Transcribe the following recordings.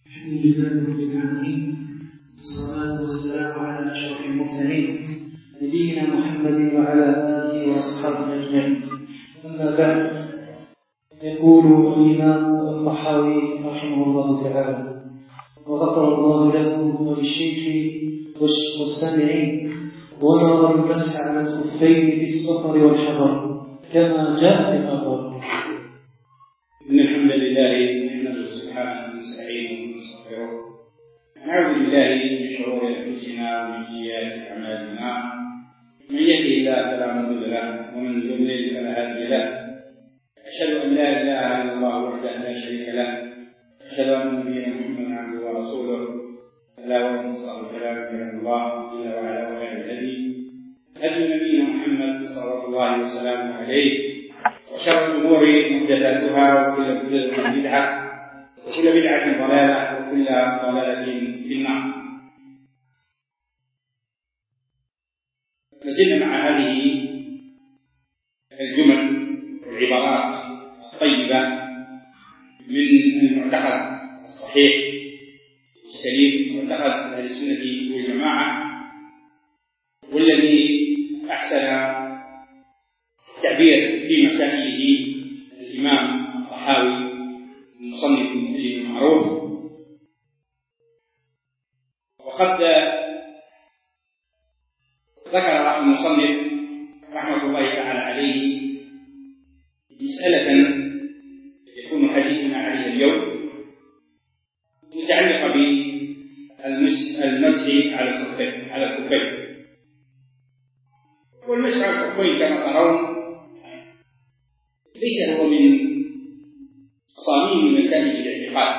الحمد لله رب العالمين، والصلاة والسلام على أشرف المرسلين نبينا محمد وعلى آله وأصحابه أجمعين. أما بعد، يقول الإمام الطحاوي رحمه الله تعالى: وغفر الله له وللشيخ والسامعين ونرى المسح على الخفين في السفر والحضر كما جاء في الأثر. إن الحمد لله نحمده سبحانه ونستعينه ونستغفره، نعوذ بالله من شرور أنفسنا ومن سيئات أعمالنا، من يهده الله فلا مضل له ومن يضلل فلا هادي له. أشهد أن لا إله إلا الله وحده لا شريك له، أشهد أن نبينا محمدا عبده ورسوله. ألا وإن صار الكلام كلام الله جل وعلا، وخير الهدي هدي نبينا محمد صلى الله وسلامه عليه، وشر الأمور محدثاتها، وكل محدثة بدعة، وكل بدعة ضلالة، وكل ضلالة في النار. نزلنا مع هذه الجمل والعبارات الطيبة من المعتقد الصحيح السليم، معتقد أهل السنة والجماعة، والذي أحسن تعبير في مسائله الإمام الطحاوي المصنف المعروف. وقد ذكر المصنف رحمة الله تعالى عليه مسألة يكون حديثنا عليها اليوم متعلقة بالمسح على الخفين. والمسح على الخفين كما ترون ليس هو من صميم مسائل الاعتقاد،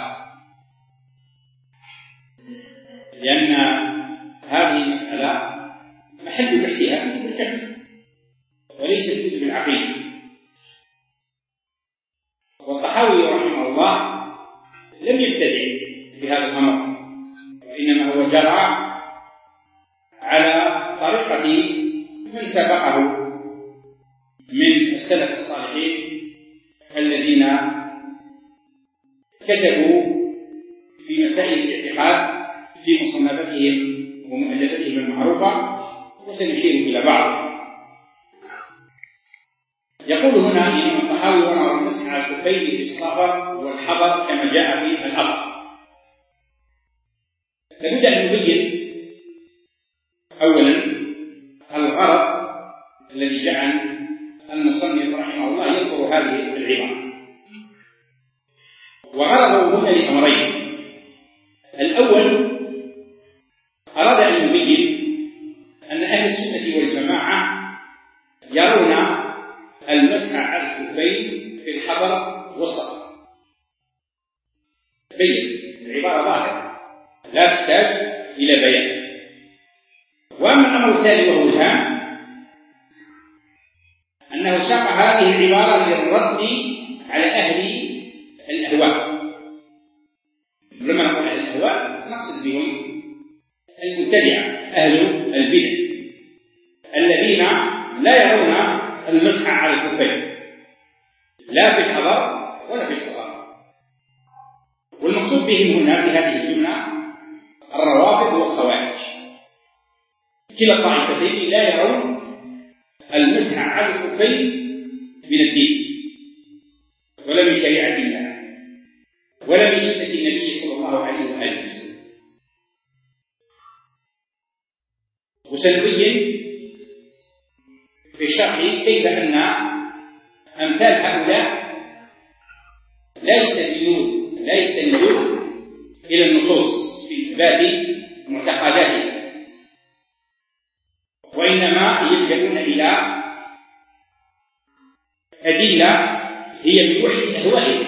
لأن هذه المسألة محل بحثها في الفقه وليست كتب العقيدة. والطحاوي رحمه الله لم يبتدع في هذا الأمر، وإنما هو جرى على طريقة من سبقه من السلف الصالحين الذين كتبوا في مسائل الاعتقاد في مصنفاتهم ومؤلفاتهم المعروفة، وسنشير إلى بعض. يقول هنا الإمام الطحاوي: ونرى المسح على الخفين في السفر والحضر كما جاء في الأثر. لابد أن نبين أولا الغرض الذي جعل المصنف رحمه الله يذكر هذه العبارة. وغرضه هنا لأمرين: الأول أراد أن يبين أن أهل السنة والجماعة يرون المسح على الخفين في الحضر والسفر. بين العبارة ظاهرة لا تحتاج إلى بيان. وأما الأمر الثاني وهو الهام، أنه ساق هذه العبارة للرد على أهل الأهواء. لما نقول أهل الأهواء نقصد بهم المبتدعة، أهل البدع، الذين لا يرون المسح على الخفين لا في الحضر ولا في السفر. والمقصود بهم هنا في هذه الجملة الروافض والخوارج. كلا الطائفتين لا يرون المسح على الخفين من الدين ولا من شريعة الله ولا من سنة النبي صلى الله عليه وآله وسلم. وسنبين في الشرح كيف أن أمثال هؤلاء لا يستندون إلى النصوص في إثبات معتقداتهم، وإنما يلجؤون إلى أدلة هي من وحي أهوائهم،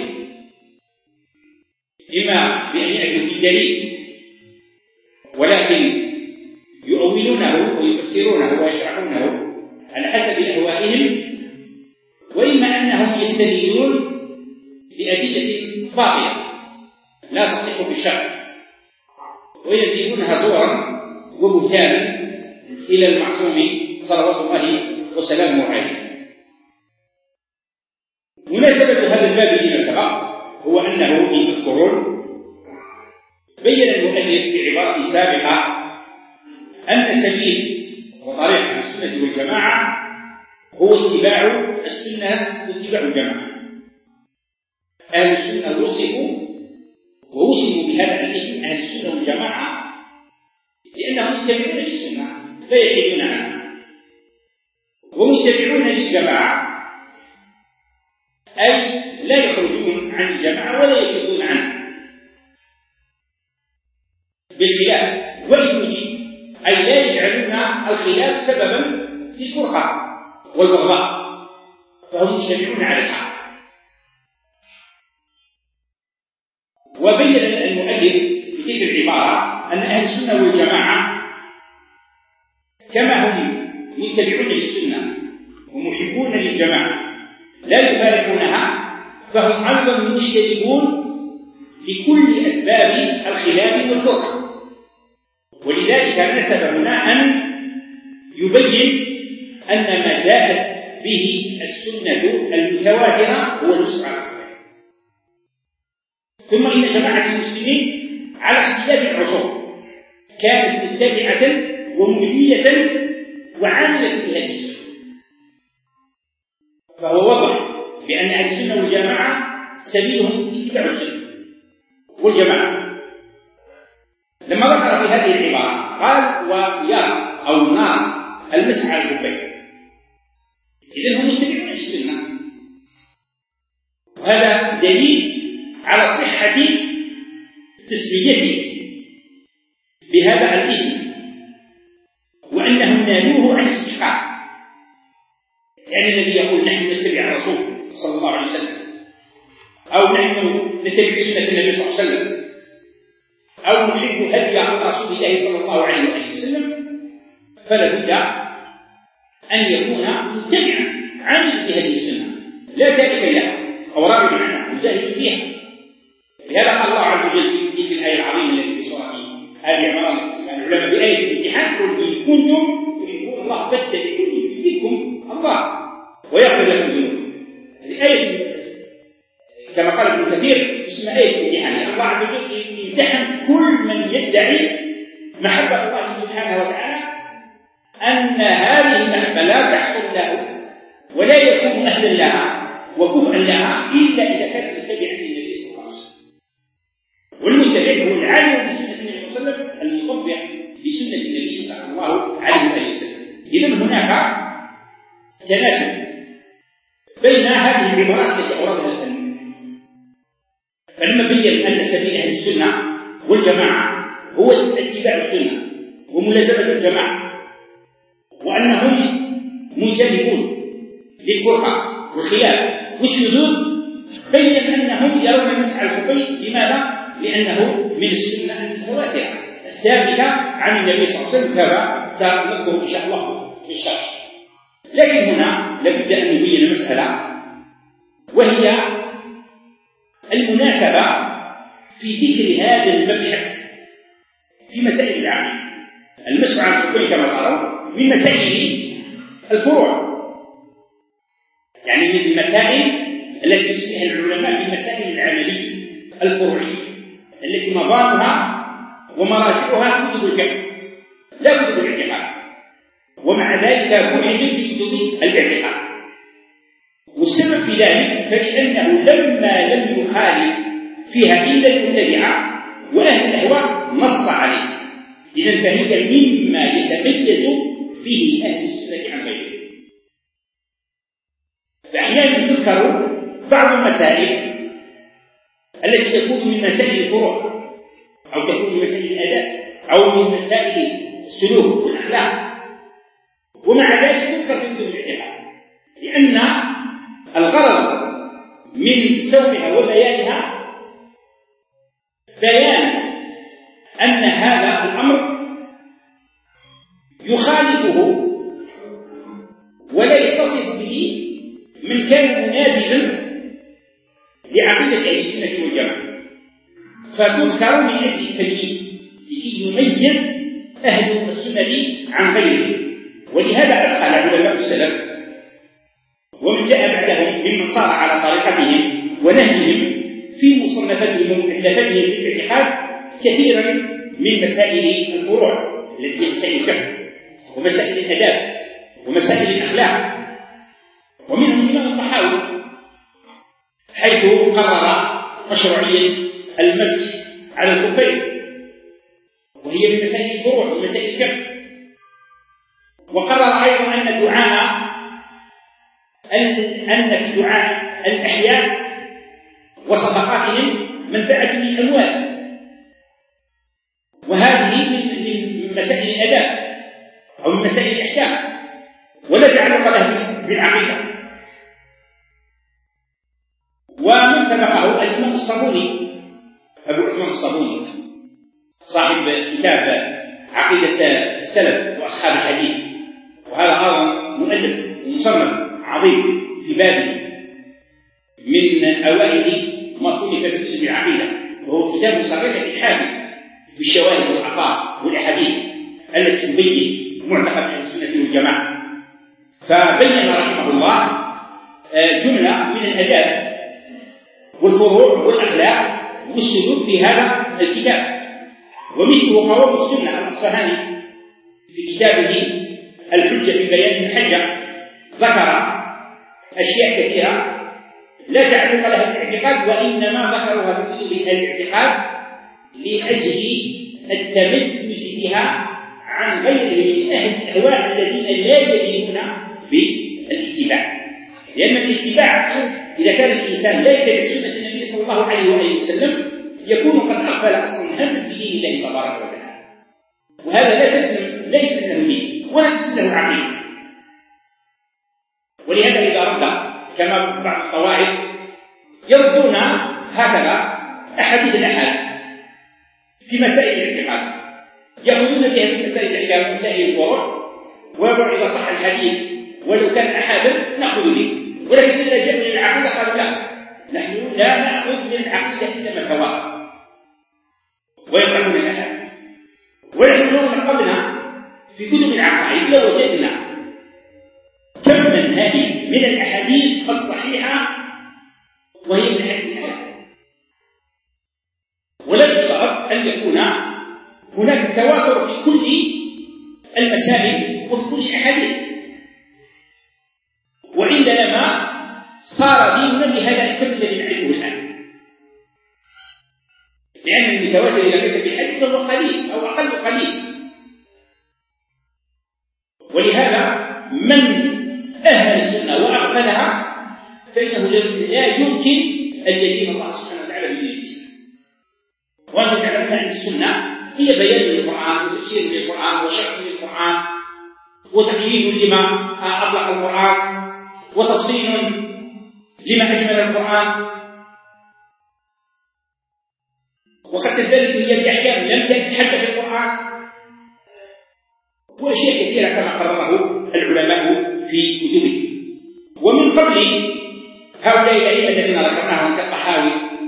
إما بأن يأتوا بالدليل ولكن يؤولونه ويفسرونه ويشرحونه على حسب أهوائهم، وإما أنهم يستدلون بأدلة باطلة لا تصح بالشرع وينسبونها زورا وبهتانا إلى المعصوم صلوات الله وسلامه عليه. مناسبة هذا الباب لما سبق هو أنه إن تذكرون بين المؤلف في عبارة سابقة أن سبيل وطريق أهل السنة والجماعة هو اتباع السنة واتباع الجماعة. أهل السنة وصفوا بهذا الاسم أهل السنة والجماعة لأنهم يتبعون للسنة لا يحيدون عنها، ومتبعون للجماعة أي لا يخرجون عن الجماعة ولا يشدون عنها بالخلاف، وإن وجد أي لا يجعلون الخلاف سببا للفرقة والبغضاء، فهم مجتمعون على الحق. وبين المؤلف في تلك العبارة أن أهل السنة والجماعة كما هم متبعون للسنة ومحبون للجماعة لا يفارقونها، فهم أيضا مجتنبون لكل أسباب الخلاف والفرقة. ولذلك نسب هنا أن يبين أن ما جاءت به السنة المتواترة هو النص على الخلاف. ثم إن جماعة المسلمين على اختلاف العصور كانت متبعة ومفيدة وعاملة بهذه السنة، فهو وضح بأن أهل السنة والجماعة سبيلهم اتباع السنة والجماعة. لما ذكر في هذه العبارة قال ويرى أو نار المسح على الخفين، إذن هم يتبعون السنة، وهذا دليل على صحة تسميته بهذا الاسم وأنهم نالوه عن استحقاق. يعني الذي يقول نحن نتبع الرسول صلى الله عليه وسلم، أو نحن نتبع سنة النبي صلى الله عليه وسلم، أو نحب هدي رسول الله صلى الله عليه وسلم، فلا بد أن يكون متبعا عاملا بهذه السنة لا تاركا لها أو راغبا عنها مجاهدا فيها. لهذا قال الله عز وجل في الآية العظيمة التي في سورة آل عمران العلماء بآية الامتحان قل إن كنتم تحبون الله فاتبعوني يحببكم الله ويغفر لكم ذنوبكم. هذه آية كما قال ابن كثير اسمها آية الامتحان، لأن الله عز وجل يمتحن كل من يدعي محبة الله سبحانه وتعالى أن هذه المحبة لا تحصل له ولا يكون أهلا لها وكفءا لها إلا إذا كان متبعا للنبي صلى الله عليه وسلم. والمتبع هو العالم بسنة النبي صلى الله عليه وسلم المطبع بسنة النبي صلى الله عليه وسلم. إذن هناك تناسب بين هذه العبارات التي أوردها المؤلف، فلما بين أن سبيل أهل السنة والجماعة هو اتباع السنة وملازمة الجماعة، وأنهم منجذبون للفرقة والخلاف والشذوذ، بين أنهم يرون المسح على الخفين. لماذا؟ لأنه من السنة المتواترة الثابتة عن النبي صلى الله عليه وسلم كما سنذكر إن شاء الله في الشرح. لكن هنا لابد أن نبين مسألة، وهي المناسبة في ذكر هذا المبحث في مسائل العقيدة. المسح على الخفين كما قالوا من مسائل الفروع، يعني من المسائل التي يسميها العلماء بالمسائل العملية الفروعية التي مضامها ومراجعها كتب الفقه لا كتب الاعتقاد، ومع ذلك بحث في كتب الاعتقاد. والسبب في ذلك فلأنه لما لم يخالف فيها إلا المبتدعة وأهل الأهواء نص عليه، إذن فهي مما يتميز به أهل السنة عن غيره. فأحيانا تذكر بعض المسائل التي تكون من مسائل الفروع أو تكون من مسائل الأداء أو من مسائل السلوك والأخلاق، ومع ذلك تذكر في كتب الاعتقاد، لأن الغرض من سوقها وبيانها بيان أن هذا الأمر يخالفه ولا يتصف به من كان منابذا لعقيدة أهل السنة والجماعة، فتذكر من أجل التمييز لكي يميز أهل السنة عن غيره. ولهذا أدخل علماء السلف ومن جاء بعدهم ممن صار على طريقتهم ونهجهم في مصنفاتهم ومؤلفاتهم في الاعتقاد كثيرا من مسائل الفروع التي هي مسائل الفقه ومسائل الآداب ومسائل الأخلاق، ومنهم الإمام الطحاوي حيث قرر مشروعية المسح على الخفين، وهي من مسائل الفروع ومن مسائل الفقه. وقرر أيضا أن في دعاء الأحياء وصدقاتهم منفعة للأموال، وهذه من مسائل الآداب أو من مسائل الأحكام، ولا تعلق له بالعقيدة. ومن سبقه الإمام الصابوني أبو عثمان الصابوني صاحب كتاب عقيدة السلف وأصحاب الحديث، وهذا أيضا مؤلف ومصنف عظيم في بابه من أوائل ما صنف في كتب العقيدة، وهو كتاب صريح الإلحاد بالشواهد والآثار والأحاديث التي تبين معتقد أهل السنة والجماعة. فبين رحمه الله جملة من الآداب والفروع والأخلاق والسلوك في هذا الكتاب، ومثله قواعد السنة الأصفهاني في كتابه الحجة في بيان الحجة ذكر أشياء كثيرة لا تعلق لها بالاعتقاد، وإنما ذكرها في كتب الاعتقاد لأجل التميز بها عن غيرهم من أهل الأهواء الذين لا يدينون بالاتباع. لأن الاتباع إذا كان الإنسان لا يتبع سنة النبي صلى الله عليه وآله وسلم يكون قد أغفل أصلا هم في دين الله تبارك وتعالى، وهذا لا يسلم له دين ولا تسلم له عقيدة. ولهذا إذا رد كما بعض الطوائف يردون هكذا أحاديث الأحاد في مسائل الاعتقاد، يأخذون بها في مسائل الأحكام ومسائل الفروع، ويقول إذا صح الحديث ولو كان أحادا نأخذ به، ولكن إذا جاء من العقيدة قالوا لا، نحن لا نأخذ من العقيدة إلا ما تواتر، ويقرأون الأحاد. ونحن لو نقبنا في كتب العقائد لو وجدنا كما هذه من الأحاديث الصحيحة وهي من حديث الأحاد، ولا يشترط أن يكون هناك تواتر في كل المسائل وفي كل الأحاديث، وعندنا ما صار ديننا بهذا الكم الذي نعرفه الآن، لأن المتواتر إذا ليس بحد فهو قليل أو أقل قليل. ولهذا من أهل السنة وأغفلها فإنه لا يمكن أن يدين الله سبحانه وتعالى بدين الإسلام. وأن تعلمنا أن السنة هي بيان للقرآن وتفسير للقرآن وشرح للقرآن وتقييد لما أطلق القرآن وتفصيل لما أجمل القرآن، وقد تدل هي بأحكام لم تتحدث في القرآن، وأشياء كثيرة كما قرره العلماء في كتبه. ومن قبل هؤلاء الأئمة الذين ذكرناهم كالطحاوي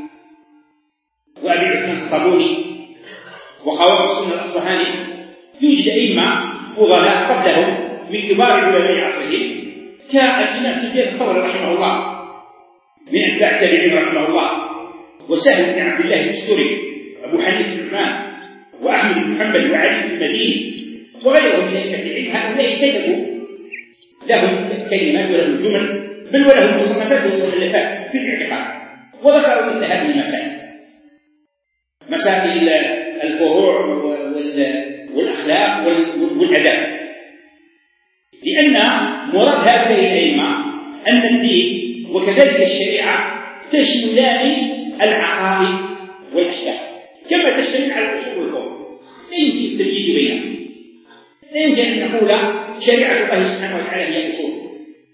وأبي عثمان الصابوني وقواعد السنة الأصفهاني يوجد أئمة فضلاء قبلهم من كبار علماء عصرهم كالإمام سفيان الثوري رحمه الله من أتباع التابعين رحمه الله، وسهل بن عبد الله الدستوري، أبو حنيفة النعمان، وأحمد بن محمد وعلي بن المديني وغيرهم من أئمة العلم. هؤلاء كتبوا لهم كلمات ولهم جمل بل ولهم مصنفات ومؤلفات في الاعتقاد، وذكروا مثل هذه المسائل، مسائل الفروع والأخلاق والأداب، لأن مراد هؤلاء الأئمة أن الدين وكذلك الشريعة تشملان العقائد والأحكام كما تشتمل على الأصول والفروع، لا يمكن التمييز بينها. لا يمكن أن نقول شريعة الله سبحانه وتعالى هي أصول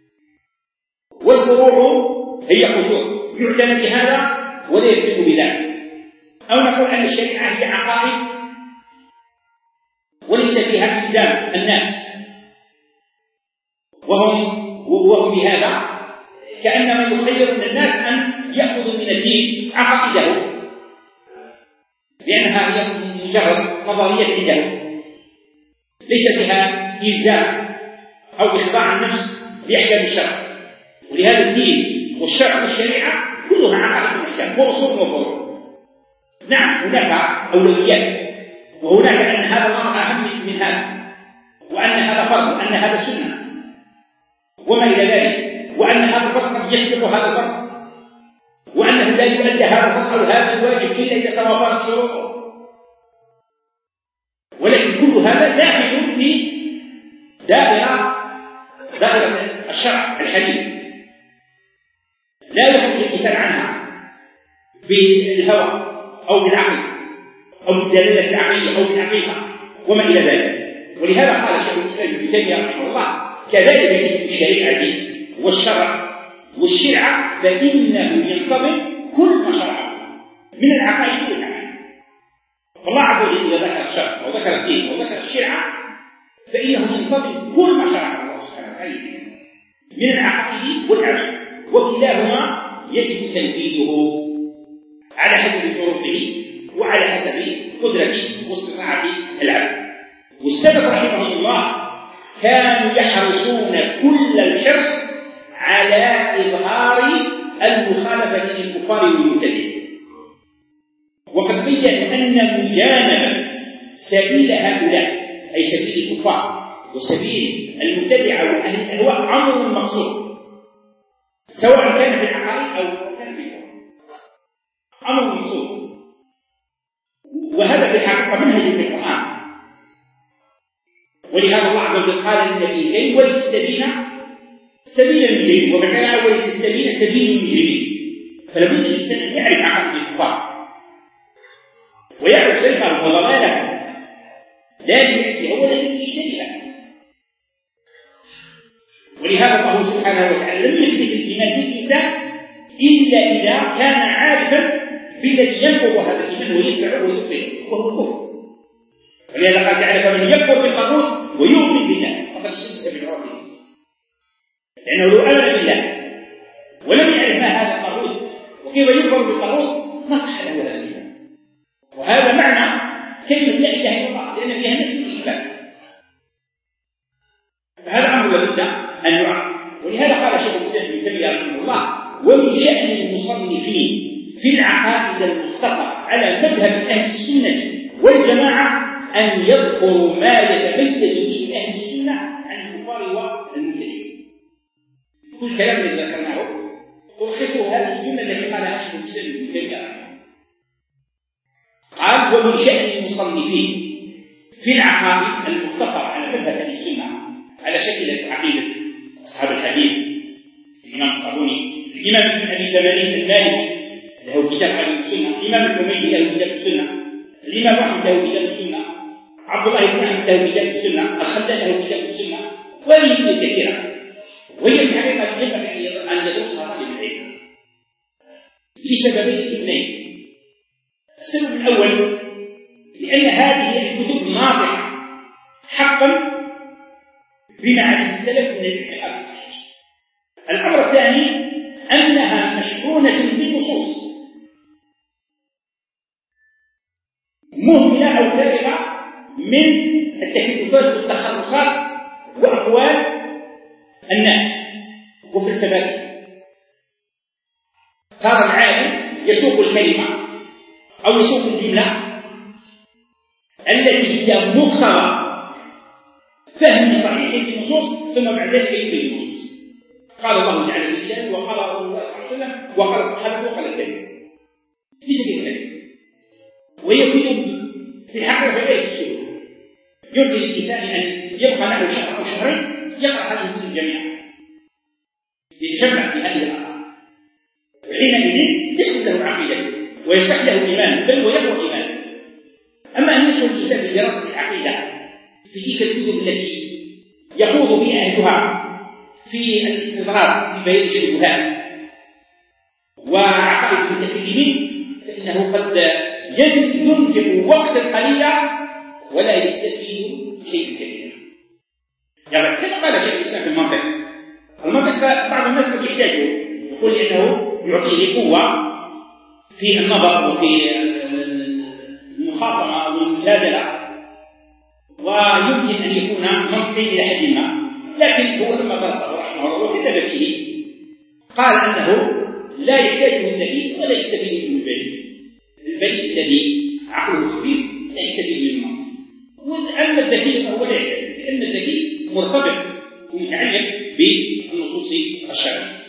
والفروع هي قصور يعتنى بهذا ولا يكتب بذلك، أو نقول أن الشريعة هي عقائد وليس فيها إلزام الناس، وهم بهذا كأنما يخيرون الناس أن يأخذوا من الدين عقائده لأنها هي مجرد نظرية عندهم ليس فيها إلزام أو إخضاع النفس لأحكام الشرع. ولهذا الدين والشرع والشريعة كلها عقائد وأحكام وأصول وفروع، نعم هناك أولويات، وهناك أن هذا الأمر أهم من هذا، وأن هذا فرض، وأن هذا سنة وما إلى ذلك، وأن هذا الفرض قد يسبق هذا الفرض، وأنه لا يؤدى هذا الفرض أو هذا الواجب إلا إذا توافرت شروطه. ولكن كل هذا داخل في دائرة الشرع الحديث، لا يخرج الإنسان عنها بالهوى أو بالعقل أو بالدلالة العقلية أو بالعقيقة وما إلى ذلك. ولهذا قال شيخ الإسلام ابن تيمية رحمه الله: كذلك بالنسبة للشريعة والشرع والشرع فإنه ينتظم كل ما شرعه من العقائد والأعمال. فالله عز وجل إذا ذكر الشرع وذكر الدين وذكر الشرع فإنه ينتظم كل ما شرعه الله سبحانه وتعالى من العقائد والأعمال، وكلاهما يجب تنفيذه على حسب شروطه وعلى حسب قدرة واستطاعة العبد. والسلف رحمه الله كانوا يحرصون كل الحرص على إظهار المخالفة للكفار والمبتدعين، وقد بيّنوا أن مجانبة سبيل هؤلاء أي سبيل الكفار وسبيل المبتدعة وأهل الأهواء أمر مقصود، سواء كان في العقائد أو كان في الكفر، أمر مقصود. وهذا في الحقيقة منهج في القرآن، ولهذا الله عز وجل قال للنبيين: ولتستبين سبيل المجرمين، وبالقراءة ولتستبين سبيل المجرمين. فلابد الإنسان أن يعرف عقائد الكفار ويعرف شركهم وضلالهم، لا ليأتي أولا ليجتنبها. ولهذا الله سبحانه وتعالى لم يثبت الإيمان بالإنسان إلا إذا كان عارفا بالذي ينقض هذا الإيمان ويدفعه ويبطله وهو الكفر. ولهذا قال تعالى: فمن يكفر بالطاغوت ويؤمن بالله فقد استمسك بالعروة الوثقى. لأنه لو آمن بالله ولم يعرف ما هذا الطاغوت وكيف يكفر بالطاغوت ما صح له هذا الإيمان. وهذا معنى كلمة لا إله إلا الله، لأن فيها نفي الإثبات. فهذا أمر لابد أن يعرف. ولهذا قال شيخ الإسلام ابن تيمية رحمه الله: ومن شأن المصنفين في العقائد المختصرة على مذهب أهل السنة والجماعة أن يذكروا ما يتميز به أهل السنة عن الكفار والمبتدعين. كل كلام الذي ذكرناه تلخصه هذه الجملة التي قالها شيخ الإسلام ابن تيمية. قال: ومن شأن المصنفين في العقائد المختصرة على مذهب أهل السنة على شكل عقيدة أصحاب الحديث الإمام الصابوني، الإمام ابن أبي زمانين المالكي له كتاب عن السنة، الإمام الحميدي له كتاب السنة، الإمام أحمد له كتاب السنة، عبد الله بن أحمد له كتاب السنة، الخلال له كتاب السنة، وغيره كثيرة. وهي في الحقيقة ينبغي أن يدرسها طالب العلم لسببين اثنين. السبب الأول لأن هذه الكتب ناطقة حقا بما عليه السلف من الاعتقاد الصحيح. الأمر الثاني أنها مشحونة بالنصوص مهملة أو فارغة من التكلفات والتخرصات وأقوال الناس وفلسفات. ترى العالم يسوق الكلمة أو يسوق الجملة التي هي مقتضى فهم صحيح للنصوص، ثم بعد ذلك يبين النصوص. قال الله تعالى لله، وقال رسول الله صلى الله عليه وسلم، وقال الصحابة، وقال الكلمة. ليس كذلك. وهي كتب في الحقيقة غير السلوك. يرضي الإنسان أن يبقى له شهر أو شهرين يقرأ هذه الكتب جميعا يتجمع في هذه الآراء، وحينئذ تسلم له عقيدته ويصح له إيمانه بل ويقوى إيمانه. أما أن يدخل الإنسان في دراسة العقيدة في تلك الكتب التي يخوض فيها أهلها في الاستدراك في بيان الشبهات وعقائد المتكلمين، فإنه قد ينفق وقتا قليلا ولا يستفيد شيئا كثيرا. يعني كما قال شيخ الإسلام في المنطق بعض الناس قد يحتاجه، يقول إنه يعطيه قوة في النظر وفي المخاصمة والمجادلة، ويمكن أن يكون منطقي إلى حد ما. لكن هو لما درسه رحمه الله وكتب فيه قال أنه لا يحتاج من دليل ولا يستفيد من البليد الذي عقله خفيف لا يستفيد من الماضي. وأما الذكي فهو لا يعتبر، لأن الذكي مرتبط ومتعلق بالنصوص الشرعية.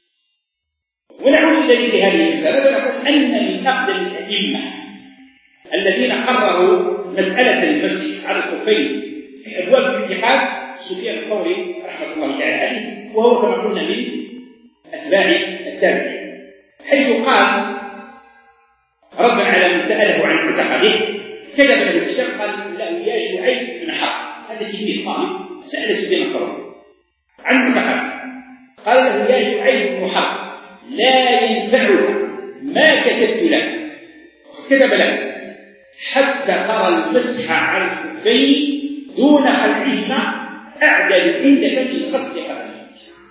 ونعود إلى هذه المسألة ونقول أن من أقدم الأئمة الذين قرروا مسألة المسح على الخفين في أبواب الاعتقاد سفيان الثوري رحمة الله تعالى عليه، وهو كما قلنا من أتباع التابعين، حيث قال ردا على من سأله عن معتقده كتب له الكتاب قال له يا شعيب بن حرب، هذا تلميذ طالب سأل سفيان الثوري عن معتقده، قال له يا شعيب بن حرب لا ينفعك ما كتبت لك، كتب له حتى ترى المسح على الخفين دون خلعهما أعدل عندك من غسل قدميك.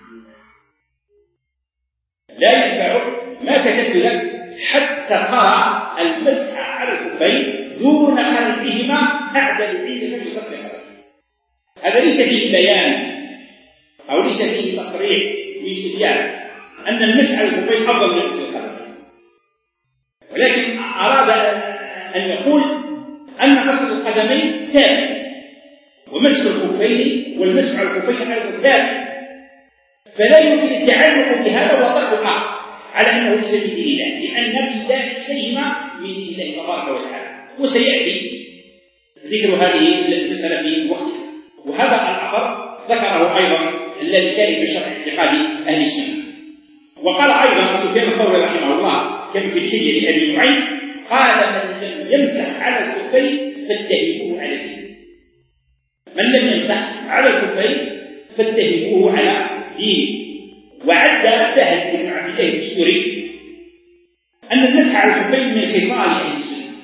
لا ينفعك ما كتبت لك حتى ترى المسح على الخفين دون خلعهما أعدل عندك من غسل قدميك. هذا ليس فيه بيان أو ليس فيه تصريح من سفيان أن المسح على الخفين أفضل من غسل القدمين، ولكن أراد أن يقول أن غسل القدمين ثابت ومسح الخفين والمسح على الخفين أيضا ثابت، فلا يمكن التعلق بهذا وطرح الآخر على أنه ليس من دين الله، لأن كلاهما من دين الله تبارك وتعالى، وسيأتي ذكر هذه المسألة في وقتها. وهذا الأثر ذكره أيضا الذي في شرح اعتقاد أهل السنة. وقال أيضا سفيان الثوري رحمه الله كما في الحلية لأبي نعيم قال من لم يمسح على الخفين فاتهموه على دينه. من لم يمسح على الخفين فاتهموه على دينه. وعد سهل بن عبد الله الدستوري أن المسح على الخفين من خصال أهل السنة،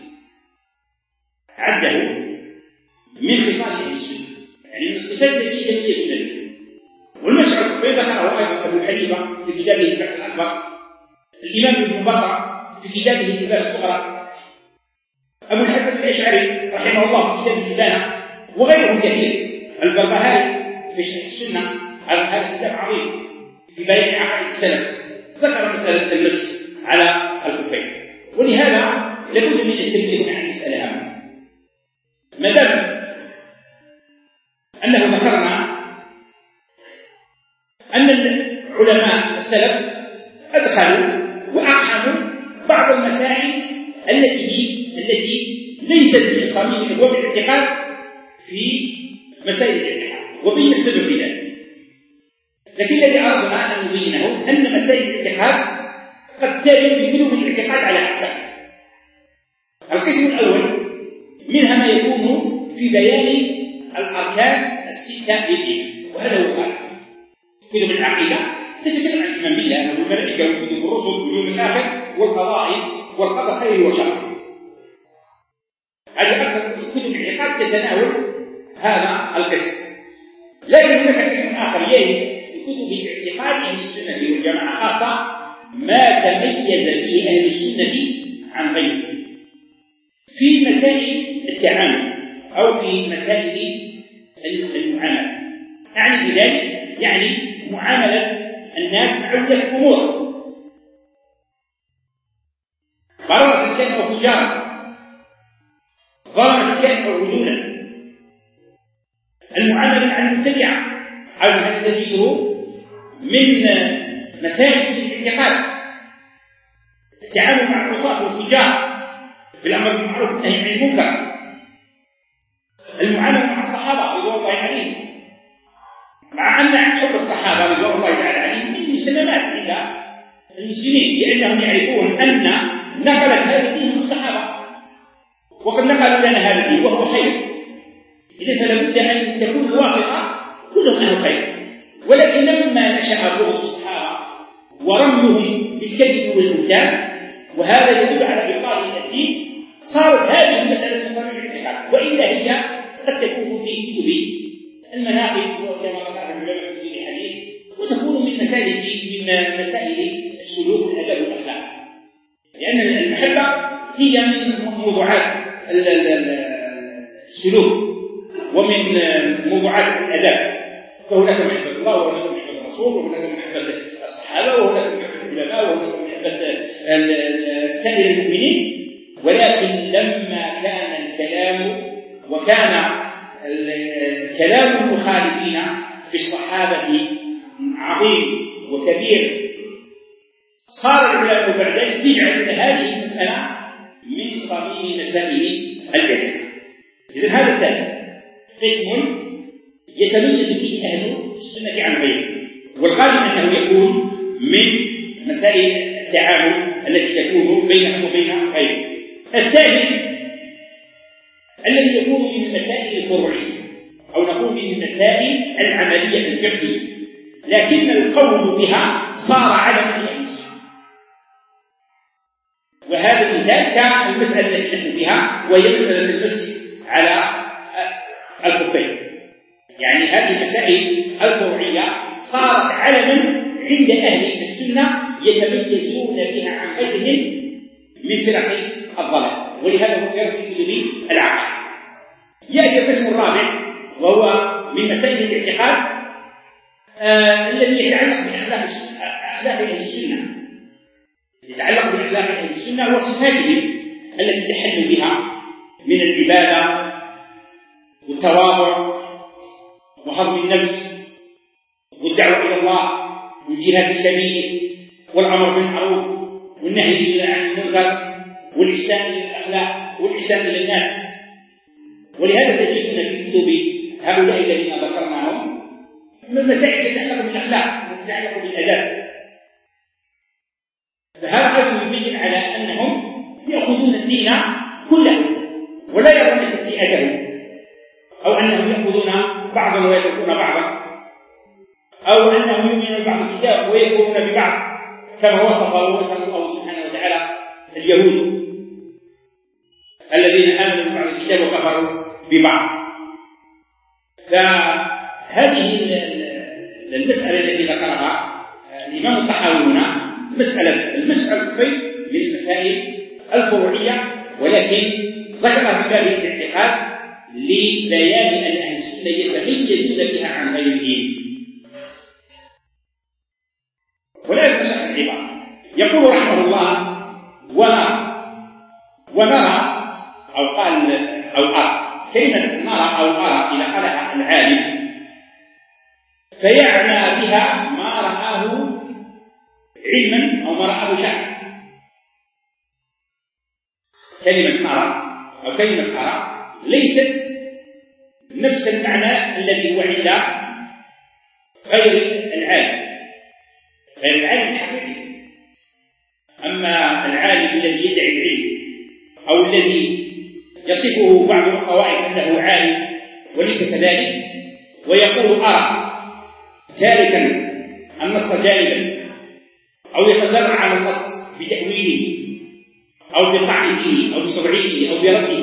عده من خصال أهل السنة، يعني من الصفات التي يميز بها. والمسح على الخفين ذكره أيضا أبو حنيفة في كتابه الفتح الأكبر، الإمام ابن بطة في كتابه الإبانة الصغرى، أبو الحسن الأشعري رحمه الله في كتابه الإبانة، وغيرهم كثير، البربهاري في شرح السنة، هذا كتاب عظيم في بيان عقائد السلف، ذكر مسألة المسح على الخفين. ولهذا لابد من التنبيه عن المسألة هذه، ما دام أنه ذكرنا أن العلماء السلف أدخلوا وأقحموا بعض المسائل التي ليست من صميم أبواب الاعتقاد في مسائل الاعتقاد، وبين السبب في ذلك. لكن الذي أردنا أن نبينه أن مسائل الاعتقاد قد ترد في كتب الاعتقاد على أقسام. القسم الأول منها ما يكون في بيان الأركان الستة للإيمان، وهذا هو الغالب. كتب العقيدة تتكلم عن الإيمان بالله والملائكة والكتب والرسل واليوم الآخر والقضاء والقدر خير وشر. هذه أكثر كتب الاعتقاد تتناول هذا القسم. لكن هناك قسم آخر يلي في كتب الاعتقاد أهل السنة والجماعة خاصة ما تميز به أهل السنة عن غيره في مسائل التعامل أو في مسائل المعاملة. يعني بذلك يعني معاملة الناس مع ولاة الأمور، بررة كان أو فجارة، ظلمة كان أو عدولا، المعاملة مع المتبعة أو هذا تجده من مسائل الاعتقاد، التعامل مع العصاة والفجار بالأمر بالمعروف والنهي عن المنكر، المعاملة مع الصحابة رضوان الله عليهم، مع أن حب الصحابة رضوان الله تعالى عليهم من مسلمات عند المسلمين، لأنهم يعرفون أن نقلت هذا الدين من الصحابة وقد نقلوا لنا هذا الدين وهو خير، إذن فلا بد أن تكون الواسطة كلهم أهل خير. ولكن لما نشأ بغض الصحابة ورميهم بالكذب والبهتان وهذا يدل على إبطال الدين، صارت هذه المسألة من صميم الاعتقاد، وإلا هي قد تكون في كتب المناقب وكما ذكر العلماء في الحديث، وتكون من مسائل السلوك والأدب والأخلاق، لأن المحبة هي من موضوعات السلوك ومن موضوعات الأدب. فهناك محبة الله وهناك محبة الرسول وهناك محبة الصحابة وهناك محبة العلماء وهناك محبة سائر المؤمنين، ولكن لما كان الكلام وكان كلام المخالفين في الصحابة عظيم وكبير، صار العلماء بعد ذلك يجعلون هذه المسألة من صميم مسائل البدع. إذن هذا الثاني قسم يتميز به أهل السنة عن غيره، والغالب أنه يكون من مسائل التعامل التي تكون بينهم وبين غيره. الثالث الذي يكون من المسائل الفروعية أو نقول من المسائل العملية الفقهية، لكن القول بها صار علما للإنسان. وهذا المثال كان المسألة التي نحن فيها، وهي مسألة المسح على الخفين. يعني هذه المسائل الفروعية صارت علما عند أهل السنة يتميزون بها عن غيرهم من فرق الضلال، ولهذا هو يرتكب به العقائد. يأتي القسم الرابع وهو من مسائل الاعتقاد الذي يتعلق بأخلاق أهل السنة، يتعلق بأخلاق أهل السنة وصفاتهم التي تحل بها من العبادة والتواضع وحظم النفس والدعوة إلى الله والجهاد في سبيله والأمر بالمعروف والنهي عن المنكر والإحسان للأخلاق والإحسان إلى الناس. ولهذا تجدون في كتب هؤلاء الذين ذكرناهم من مسائل تتعلق بالأخلاق وتتعلق بالأداب. فهذا أيضا يبين على أنهم يأخذون الدين كله ولا يرون تجزئته، أو أنهم يأخذون بعضا ويتركون بعضا، أو أنهم يؤمنون ببعض الكتاب ويكفرون ببعض، كما وصف الله سبحانه وتعالى اليهود الذين آمنوا ببعض الكتاب وكفروا ببعض. فهذه المسألة التي ذكرها الإمام الطحاوي هنا مسألة المسح من المسائل الفروعية، ولكن ذكرها في باب الاعتقاد لبيان أن أهل السنة يتميزون بها عن غيرهم. ولا يتمسح العبارة. يقول رحمه الله: ونرى أو قال أو أرى. كلمة نرى أو أرى إذا قالها العالم فيعنى بها ما رآه علما أو ما رآه شرعا. كلمة نرى أو كلمة أرى ليست نفس المعنى الذي هو عند غير العالم. غير العالم الحقيقي. أما العالم الذي يدعي العلم أو الذي يصفه بعض القواعد أنه عالم وليس كذلك، ويقول أرى تاركا النص جانبا، أو يتجرع على النص بتأويله أو بطعن فيه أو بتضعيفه أو برده،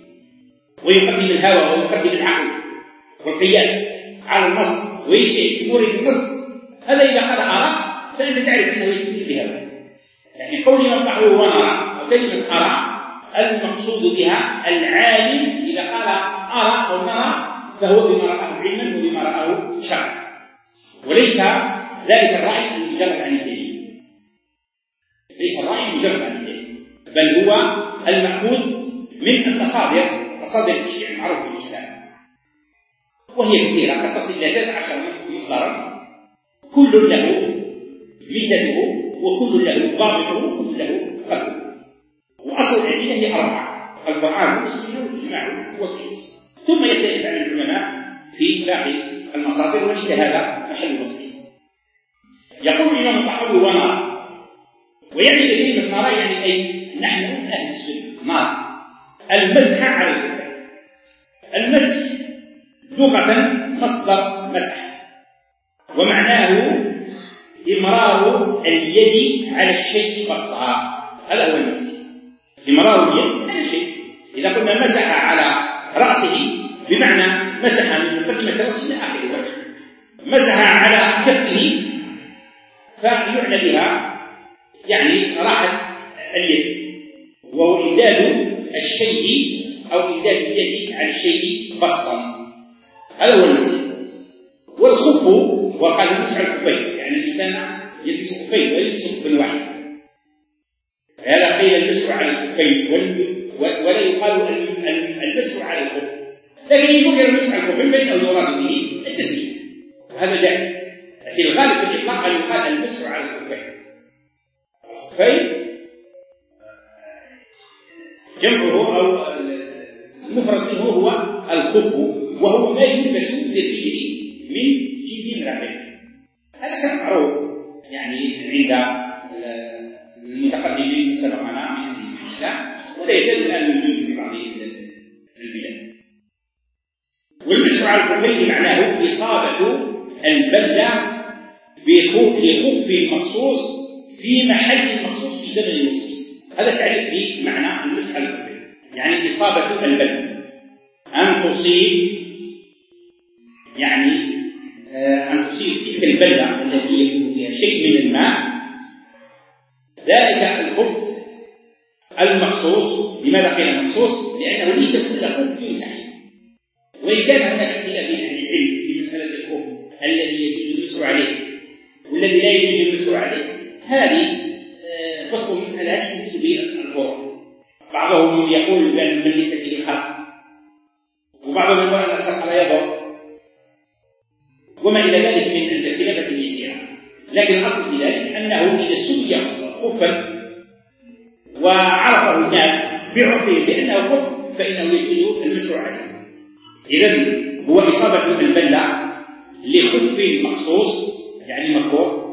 ويقدم الهوى ويقدم العقل والقياس على النص ويشيء في مورد النص. هذا إذا قال أرى فأنت تعرف أنه يتكلم بهذا. لكن قولي نطعه ونرى أو كلمة أرى المقصود بها العالم إذا قال أرى أو نرى فهو بما رآه علما وبما رآه شرعا، وليس ذلك الرأي المجرد عن الدليل. ليس الرأي مجرد عن الدليل، بل هو المأخوذ من المصادر، مصادر الشيء المعروف بالإسلام، وهي كثيرة قد تصل إلى 13 مصدرا، كل له ميزته وكل له ضابطه وكل له قدره. وأصل العقيدة هي 4: القرآن والسنة والإجماع والقياس، ثم يختلف عن العلماء في باقي المصادر، وليس هذا محل وصفه. يقول الإمام الطحاوي ونرى، ويعني بكلمة نرى يعني أي نحن أهل السنة نرى المسح على الخفين. المسح لغة مصدر مسح، ومعناه إمرار اليد على الشيء بسطها. هذا هو المسح، إمرار اليد على الشيء. إذا قلنا مسح على رأسه بمعنى مسح من مقدمة رأسه إلى آخر الوجه. مسح على كفه فيعنى بها يعني راحة اليد، وهو إمداد الشيء أو إمداد اليد على الشيء بسطا. هذا هو المسح. والخف وقال المسح الخفين، يعني الإنسان يلبس خفين ويلبس خف واحد. هذا قيل المسح المسح على الخفين ولا يقال المسح على الخف، لكن يذكر المسح على الخفين فإنه يراد به التسمية، وهذا جائز. في الغالب في الإطلاق أن يقال المسح على الخفين. الخفين جمعه أو المفرد منه هو الخف، وهو ما يلبس للرجل من جلد رقيق. هذا كان معروف يعني عند المتقدمين سبقنا من الإسلام، ولا يزال الآن موجود في بعض البلاد. والمسح على الخفين معناه إصابة البلدة بخف مخصوص في محل مخصوص في زمن مخصوص. هذا تعريف بمعنى المسح على الخفين، يعني إصابة البلدة، أن تصيب يعني أن تصيب تلك البلدة التي يكون فيها شيء من الماء، ذلك الخف المخصوص. لماذا قيل مخصوص؟ لأنه ليس كل خف يمسح، وإن كان هناك خلاف بين أهل العلم في مسألة الخف الذي يجوز المسح عليه والذي لا يجوز المسح عليه. هذه فصل المسألة يجوز به الفروع. بعضهم يقول بأن من ليس فيه خلق، وبعضهم يقول أن الخلق لا يضر، وما إلى ذلك من الخلافة اليسيرة. لكن الأصل في ذلك أنه إذا سمي خفا وعرفه الناس بعرفه بأنه خف فإنه يجوز المسح عليه. إذن هو إصابة البلة لخف مخصوص، يعني مذكور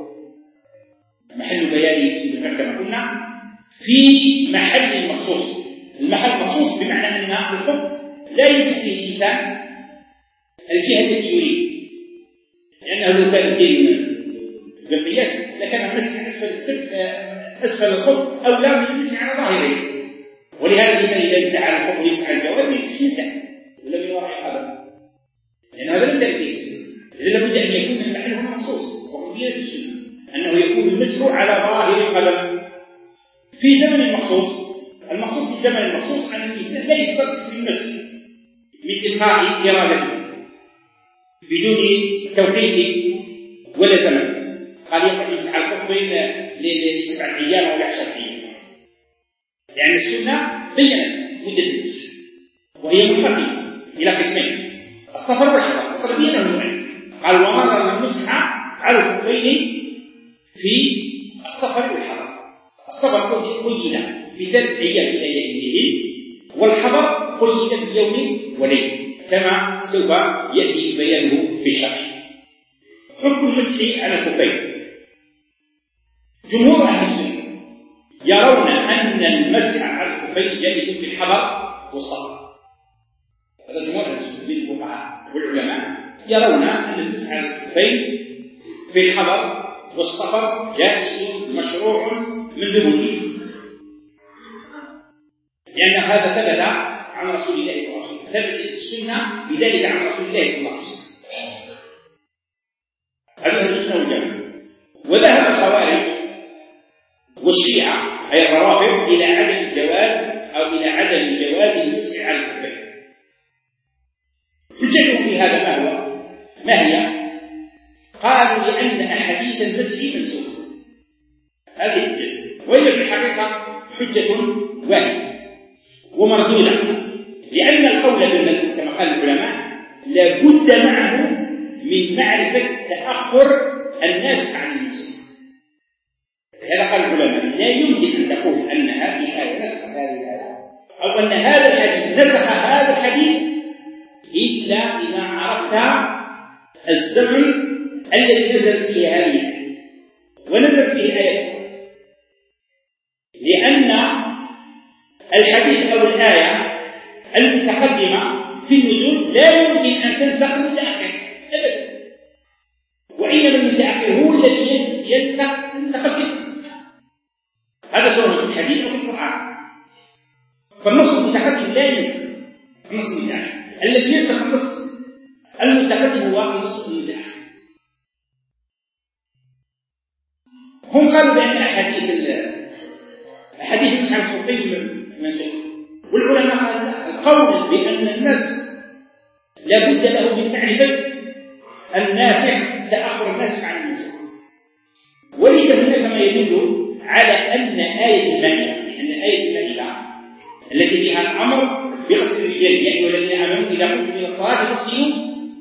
محل بيان كما قلنا في محل مخصوص. المحل مخصوص بمعنى أن الخف لا يمسح به الإنسان الجهة التي يريد، لأنه لو كان الدين بالقياس لكان المسح أسفل الخف أو لا من المسح على ظاهره. ولهذا الإنسان إذا يمسح على الخف ويمسح على الجواب ما يمسح نساء ولا من وراء قدم، لأن هذا لم يكن يسير. إذا لابد أن يكون المحل هو مخصوص، وخبيرة السنة أنه يكون المسح على ظاهر القدم في زمن مخصوص. المخصوص في الزمن المخصوص أن الإنسان لا يستصف في المسح من تلقاء إرادته بدون توقيت ولا زمن. قال يقعد يمسح على الخفين ل7 أيام أو 10 أيام، يعني السنة بيّنت مدة المسح وهي منقسمة إلى قسمين: السفر والحضر. وقد بينه المؤلف قال ومر المسح على الخفين في السفر والحضر. السفر قيد ب3 أيام بلياليهن، والحضر قيد بيوم وليل كما سوف يأتي بيانه في الشرح. حكم المسح على الخفين: جمهور أهل السنة يرون أن المسح على الخفين جائز في الحضر والسفر. هذا جمهور أهل السنة من الفقهاء والعلماء يرون أن المسح على الخفين في الحضر والسفر جائز مشروع من دونه، لأن هذا ثبت عن رسول الله صلى الله عليه وسلم، ثبت السنة بذلك عن رسول الله صلى الله عليه وسلم. هذه السنة والجماعة. وذهب الخوارج والشيعة أي الروافض إلى عدم الجواز أو إلى عدم جواز المسح على الخفين. حجتهم في هذا ما هي؟ قالوا لأن أحاديث المسح منسوخة. هذه حجة، وهي في الحقيقة حجة واحدة ومردودة، لأن القول بالمسح كما قال العلماء لابد معه من معرفة تأخر الناس عن المسح. هذا قال العلماء لا يمكن أن تقول أن هذه الآية نسخت هذه الآية أو أن هذا الحديث نسخ هذا الحديث إلا إذا عرفت الزمن الذي نزل فيه هذه الآية ونزل فيه الآية، لأن الحديث أو الآية المتقدمة في النزول لا يمكن أن تنسخ المتأخر أبدا، وإنما المتأخر هو الذي ينسخ المتقدم. هذا سواء في الحديث أو في القرآن. فالنص المتقدم لا ينسخ النص المتأخر، الذي ينسخ النص المتقدم هو النص المتأخر. هم قالوا بأن أحاديث مسح الخفين منسوخ، والعلماء قالوا القول بأن الناس لا بد له من معرفة الناسخ تأخر الناسخ عن المنسوخ، وليس هناك ما يدل على أن آية المائدة، أن آية المائدة التي فيها الأمر بغسل الرجال يا أيها الذين آمنوا إذا قمتم إلى الصلاة فاغسلوا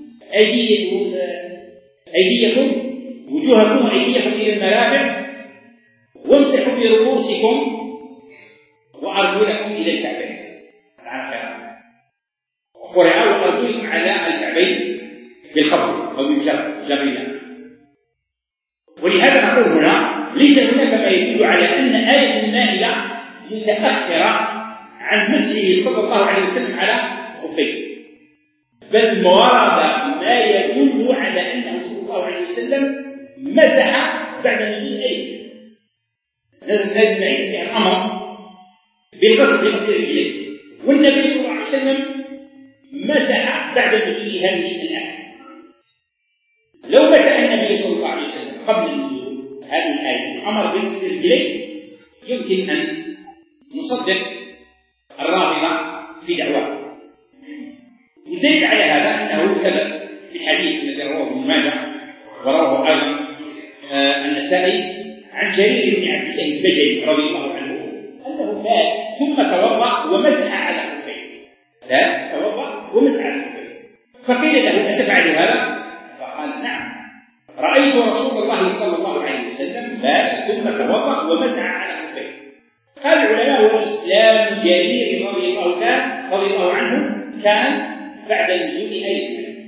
أيديكم وجوهكم وأيديكم إلى المرافق وامسحوا برؤوسكم وأرجلكم إلى الكعبين. وقرئ وأرجلكم على الكعبين بالخفض أو بالجر. ولهذا نقول هنا ليس هناك ما يدل على أن آية المائدة متأخرة عن مسحه صلى الله عليه وسلم على خفيه، بل ورد ما يدل على أنه صلى الله عليه وسلم مسح بعد نزول الآية. نزل المائدة فيها الأمر بالغسل الرجلين، والنبي صلى الله عليه وسلم مسح بعد نزول هذه الآية. لو مسح النبي صلى الله عليه وسلم قبل نزول هذه الآية الأمر بغسل الرجلين يمكن أن نصدق الرافضة في دعواه. يدل على هذا أنه ثبت في الحديث الذي رواه ابن ماجه ورواه أيضا النسائي عن جرير بن عبد الله البجلي رضي الله عنه أنه مات ثم توضأ ومسح على خفيه. توضأ ومسح على خفيه، فقيل له أتفعل هذا؟ فقال نعم، رأيت رسول الله صلى الله عليه وسلم مات ثم توضأ ومسح على خفيه. قال العلماء والإسلام جرير رضي الله عنه كان بعد نزول آية المائدة.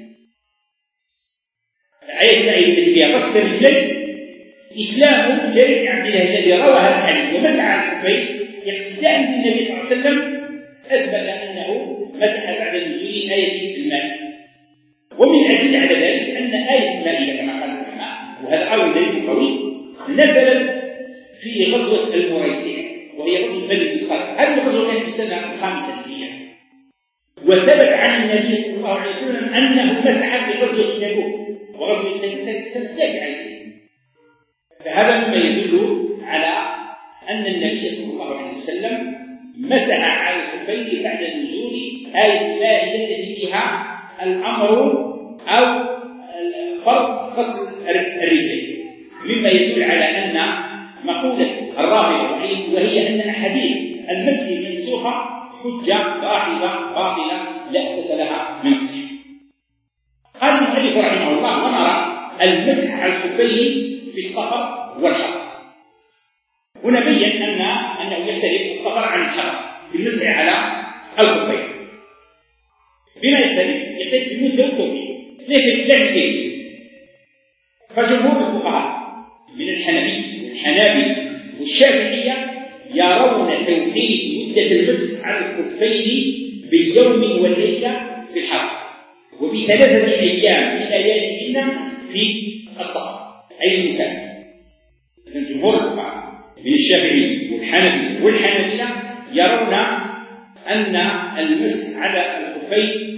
آية المائدة التي فيها غسل الرجلين إسلام جرير بن عبد الله الذي روى هذا الحديث ومسح على الخفين اقتداء بالنبي صلى الله عليه وسلم أثبت أنه مسح بعد نزول آية المائدة. ومن الأدلة على ذلك أن آية المائدة كما قال العلماء، وهذا أول دليل قوي، نزلت في غزوة المريسيع وهي غزوة بني المصطلق. هذه الغزوة كانت في السنة الخامسة للهجرة، وثبت عن النبي صلى الله عليه وسلم أنه مسح في غزوة تبوك، وغزوة تبوك كانت السنة التاسعة للهجرة. فهذا مما يدل على أن النبي صلى الله عليه وسلم مسح على الخفين بعد نزول آية المائدة التي فيها الأمر أو فرض غسل الرجل، مما يدل على أن مقولة الرافضة وهي أن أحاديث المسح المنسوخة حجة رافضة باطلة لا أساس لها من الصحة. قال المؤلف رحمه الله ونرى المسح على الخفين في السفر والحضر. هنا بين أنه يختلف السفر عن الحضر في المسح على الخفين. بما يختلف بالمدة والتوقيت، لكن كيف؟ فجمهور الفقهاء من الحنفية والحنابلة والشافعية يرون توقيت مدة المسح على الخفين باليوم والليلة في الحضر، وب3 أيام في لياليهن في السفر أي المسافر. جمهور الفقهاء من الشافعية والحنفية والحنابلة يرون أن المسح على الخفين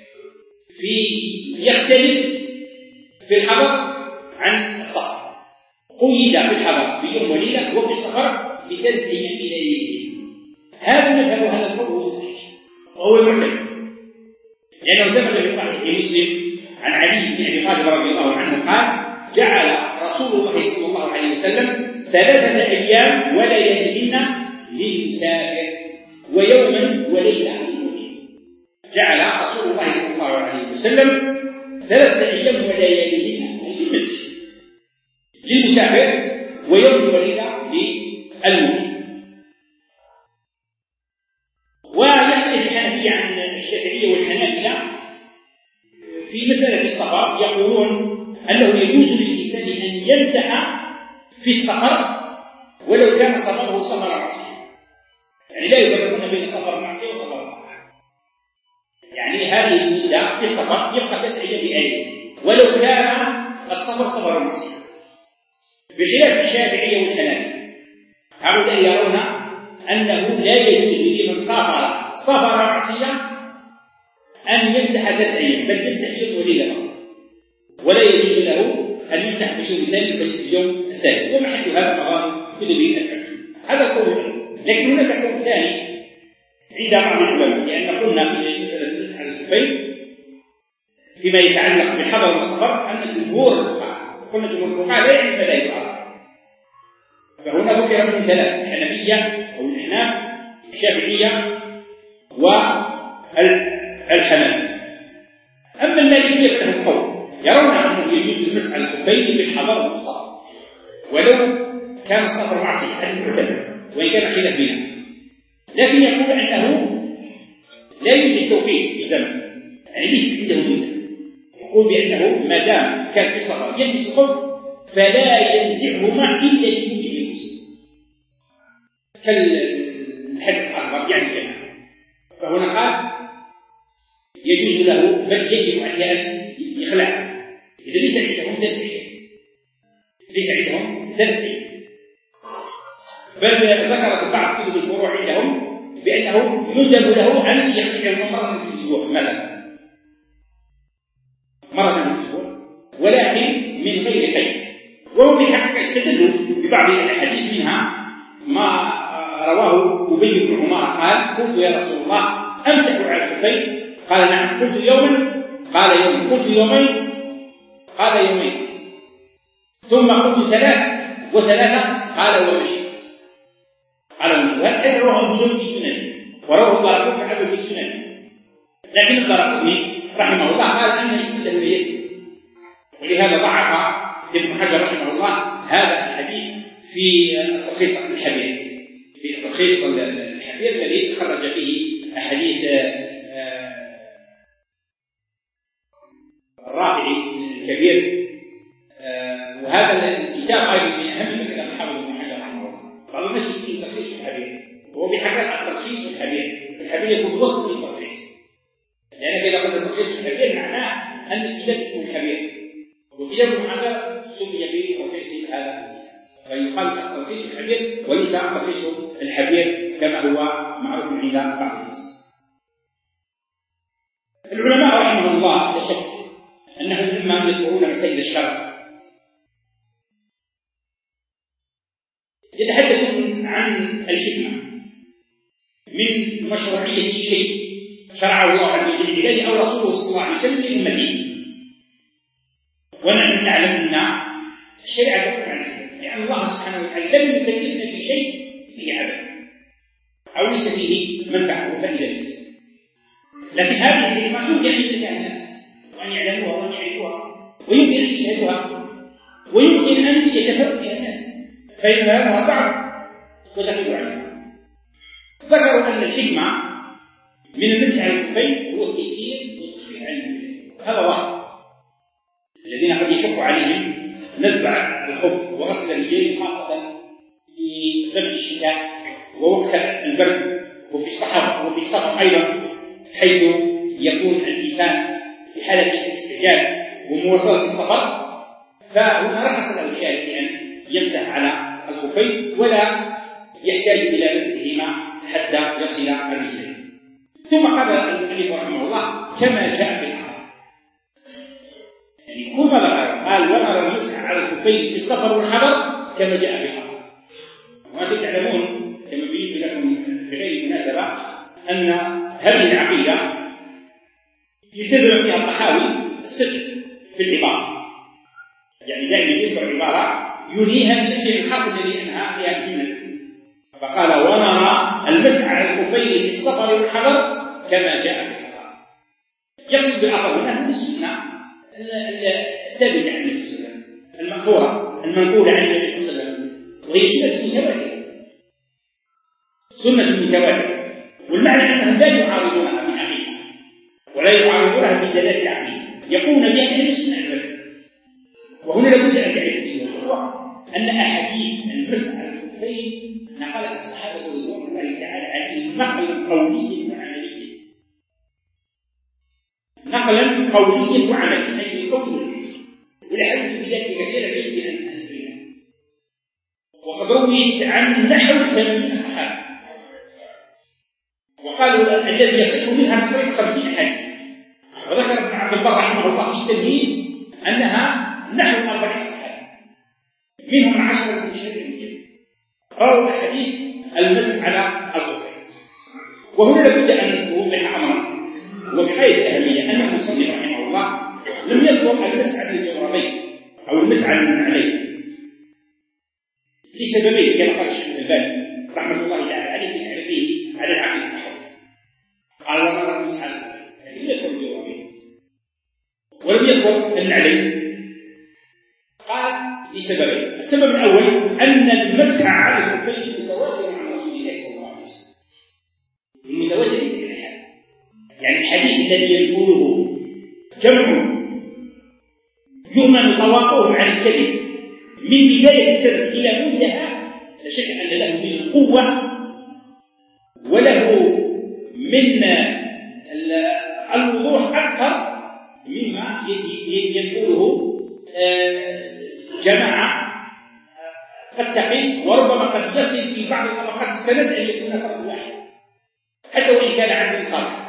يختلف في الحضر عن السفر. قيد في الحضر بيوم وليلة، وفي السفر ب3 أيام لياليه. هذا المذهب هذا القول صحيح وهو المعتمد، لأنه ثبت في صحيح مسلم عن علي بن أبي طالب رضي الله عنه قال جعل رسول الله صلى الله عليه وسلم 3 أيام ولياليهن للمسافر ويوما وليلة للمقيم. جعل رسول الله صلى الله عليه وسلم 3 أيام ولياليهن للمسافر ويوم وليلة للمقيم. ويختلف الحنفية عن الشافعية والحنابلة في مسألة السفر، يقولون أنه يجوز للإنسان أن يمسح في السفر ولو كان سفره سفر معصية، يعني لا يفرقون بين سفر معصية وسفر طاعة. يعني هذه المدة في السفر يبقى 9 أيام بآية ولو كان السفر سفر معصية، بخلاف الشافعية والحنابلة. هؤلاء يرون أنه لا يجوز لمن سفر معصية أن يمسح 3 أيام، بل يمسح يوم وليلة، ولا يجوز له أن يمسح في اليوم الثاني بل اليوم الثاني، ومحل هذا مغالب كتب الفقه. هذا القول. لكن هناك قول ثاني عند بعض العلماء، لأن قلنا في مسألة المسح على الخفين فيما يتعلق بالحضر والسفر أن جمهور الفقهاء، قلنا جمهور الفقهاء لا يعني المذاهب الأربعة، فهنا ذكر من 3 الحنفية أو الأحناف والشافعية والحنابلة. أما المالكية فلهم قول يرون أنه يجوز المسح على الخفين بالحضر والسفر ولو كان السفر معصية هذا المعتبر وإن كان خلاف بينهم، لكن يقول أنه لا يوجد توقيت في الزمن، يعني ليس عنده مدة. يقول بأنه ما دام كان في سفر يلبس الخف فلا ينزعهما إلا لوجود المسلم كالحدث الأكبر يعني كذا. فهنا قال يجوز له بل يجب عليه أن يخلع إذا ليس عندهم ثلاث أيام. بل ذكرت بعض كتب الفروع عندهم بأنه يندب له أن يخلعهما مرة في الأسبوع مثلا، مرة في الأسبوع ولكن من غير قيد. وهو في حقيقة استدلوا ببعض الأحاديث منها ما رواه أبي بن عمر قال قلت يا رسول الله أمسح على الخفين؟ قال نعم. قلت يوما؟ قال يوم. قلت يومين؟ قال يومين. ثم قلت ثلاثة؟ قال ومشي. هذا رواه ابن في سننه ورواه الدارقطني عنه في سننه، لكن الدارقطني رحمه الله قال أن السنة بيده، ولهذا ضعف ابن حجر رحمه الله هذا الحديث في تلخيص الحبير الذي خرج فيه أحاديث الرافعي الكبير. وهذا الكتاب أيضا من أهم ما كتب الحافظ ابن حجر رحمه الله. بعض الناس يقول تلخيص الحبير، وهو بحقيقة التلخيص الحبير يكون وسط للتلخيص، لأنك إذا قلت تلخيص الحبير معناه أن الكتاب اسمه الحبير، وكتاب ابن حجر سمي بتلخيص هذا، فيقال تلخيص الحبير وليس تلخيص الحبير كما هو معروف عند بعض الناس. العلماء رحمهم الله لا شك أنهم مما يذكرون مسائل الشرع يتحدثون عن الحكمة من مشروعية شيء شرعه الله عز وجل إليه أو رسوله صلى الله عليه وسلم لأمته. ونحن نعلم أن الشريعة تقوم على الحكمة، لأن الله سبحانه وتعالى لم يكلفنا بشيء فيه عبث أو ليس فيه منفعة وفائدة للناس، لكن هذه الحكمة يمكن أن يتبعها الناس وأن يعلموها وأن يعرفوها ويمكن أن يشاهدوها ويمكن أن يتفرق فيها الناس فيفهمها بعض وتقول عليها. ذكروا أن الحكمة من المسح على الخفين هو التيسير والتخفيف عن المكلفين، هذا واحد. الذين قد يشق عليهم نزع الخف وغسل الرجلين خاصة في غد الشتاء ووقت البرد وفي السفر أيضا، حيث يكون الإنسان في حالة الاستعجال ومواصلة السفر، فهنا رخص له الشارع بأن يمسح على الخفين ولا يحتاج إلى مسحهما حتى يصل الرجلين. ثم قال المؤلف رحمه الله كما جاء في الآخر، يعني كل ما قال ونرى المسح على الخفين في السفر والحضر كما جاء في الآخر. وأنتم تعلمون كما بينت لكم في غير مناسبة أن هذه العقيدة يلتزم فيها الطحاوي الصدق في العبارة، يعني دائما يذكر عبارة ينهيها من نفس الحق الذي أنهى فيها الجملة، فقال ونرى المسح على الخفين في السفر والحضر كما جاء في الآخر. يقصد بالآخر هنا السنة الثابتة عن النبي صلى الله عليه وسلم المأثورة المنقولة عن النبي صلى الله عليه وسلم، وهي سنة متواترة، والمعنى أنهم لا يعارضونها من عقيدة ولا يعارضونها بالدلالة العقلية، يقولون بها أن السنة البدء. وهنا لابد أن تعرف أن أحاديث المسح على الخفين نقلها الصحابة رضوان الله تعالى عليهم نقلا قوليا وعمليا، نقلا قوليا وعمليا، أي في قول الفقه، والحديث بذلك كثيرا يمكن أن ننزلها. وقد رويت عن نحو 80 صحابة، وقالوا الذي يصح منها تقريبا 50 حديث. وذكر ابن عبد البر رحمه الله في التمهيد أنها نحو 40 صحابة، منهم 10 من شر الجن رووا حديث المسح على الخفين. وهنا لابد أن نوضح أمرا وبحيث أهمية أن المصنف رحمه الله لم يذكر المسح على الجوربين أو المسح على النعلين لسببين كما قال الشيخ الألباني رحمة الله تعالى فيه على العقيدة الأحوال. قال ونرى المسح على الخفين لم يذكر الجوارب ولم يذكر النعلين. قال لسببين. السبب الأول أن المسح على الخفين متواتر عن رسول الله صلى الله عليه وسلم. المتواتر ليس كالأحاد، يعني الحديث الذي يقوله جمع يؤمن تواطؤهم عن الكذب من بداية السبب إلى منتهى، لا شك أن له من القوة وله من الوضوح أكثر مما يقوله جماعة قد تقل وربما قد يصل في بعض طبقات السند أن يكون فرد واحد حتى وإن كان عبد صالح.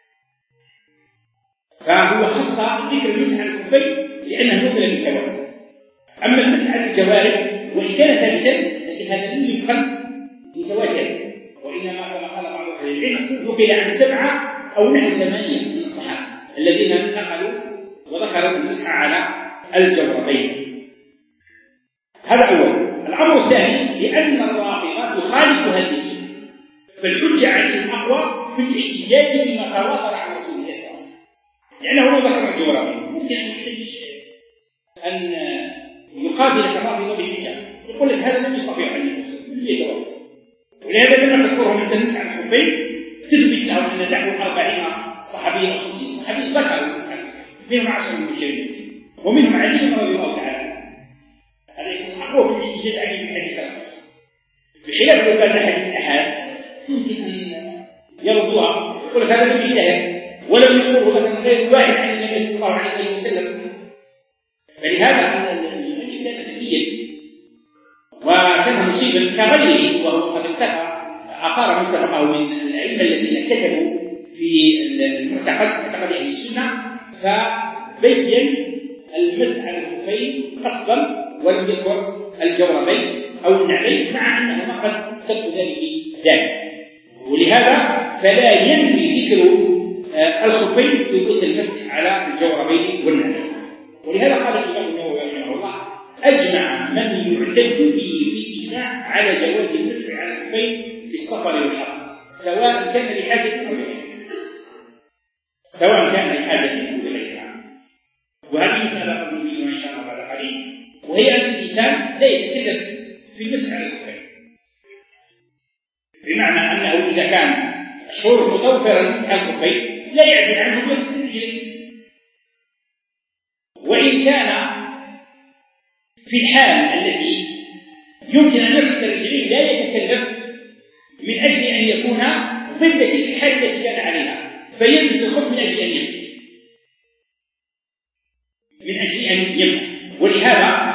فهو خص ذكر المسح على الخفين لأنه مثل بالتواتر. أما المسح على الجوارب وإن كان ثابتا لكن هذا لم ينقل بتواتر، وإنما كما قال بعض أهل العلم نقل عن 7 أو نحو 8 من الصحابة الذين نقلوا وذكروا المسح على الجوربين. هذا أول. الأمر الثاني لأن الرافضة يخالف هذه السنة، فالحجة عليهم أقوى في الاحتجاج بما تواتر عن رسول الله صلى الله عليه وسلم، لأنه لو ذكر الجوربين ممكن أن يحتج أن يقابل الرافضة بالحجة، يقول لك هذا لم يستطيع أن يتواتر، ولهذا لما تذكرهم أنت المسح على الخفين تثبت لهم أن نحو 40 صحابيا أو 50 صحابي ذكروا المسح على الخفين، منهم 10 المبشرين ومنهم علي رضي الله تعالى عنه. هذا يكون أقوى في الاحتجاج عليه من حديث الرسول، بخلاف لو كان حديث الأحاد يمكن أن يردوها يقول هذا لم يجتهد ولم يقوله مثلا غير واحد عن النبي صلى الله عليه وسلم. فلهذا الذي كان ذكيا وكان مصيبا كغيره وهو قد أثار من سبقه من الأئمة الذين كتبوا في معتقد أهل السنة، فبين المسح على الخفين قصدا ولم يذكر الجوربين أو النعلين، مع أنهما قد تقتضي ذلك. ولهذا فلا ينفي ذكر الخفين ثبوت المسح على الجوربين والنعلين. ولهذا قال الإمام النووي رحمه الله أجمع من يعتد به في الإجماع على جواز المسح على الخفين في السفر والحضر، سواء كان لحاجة أو لغيرها. وهذه مسألة قد نبينها إن شاء الله بعد قليل، وهي أن الإنسان لا يتكلف في المسح على الخفين، بمعنى أنه إذا كان الشعور متوفر المسح على الخفين لا يعدل عنه يغسل الرجلين، وإن كان في الحال التي يمكن أن يغسل الرجلين لا يتكلف من أجل أن يكون ضد تلك الحال التي كان عليها، فيلبس الخف من أجل أن يمسح ولهذا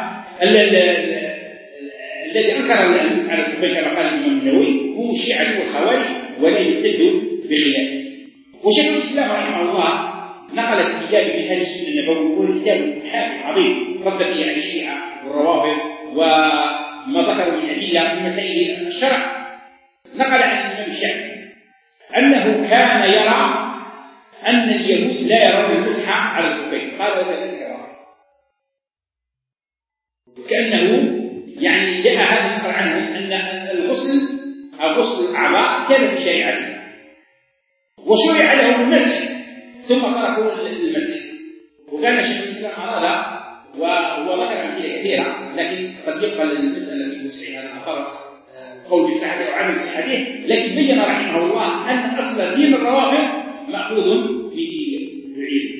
الذي أنكر المسح على الخفين كما قال الإمام النووي هم الشيعة والخوارج ولا يمتد بخلافه. وشيخ الإسلام رحمه الله نقل الكتاب من هذه السنة النبوي، وهو كتاب عظيم رد فيه على الشيعة والروافض وما ذكروا من أدلة في مسائل الشرع. نقل عن الإمام الشافعي أنه كان يرى أن اليهود لا يرون المسح على الخفين، قال وكذلك يرى، كأنه يعني جاء هذا النقل عنهم أن الغسل أو غسل الأعضاء كان في شريعته وشرع له المسح ثم تركوا المسح. وكان شيخ الإسلام أراد وذكر أمثلة كثيرة، لكن قد يبقى للمسألة في مسح هذا الفرق قول بالصحة أو عدم صحته، لكن بين رحمه الله أن أصل دين الروافض مأخوذ من العلم،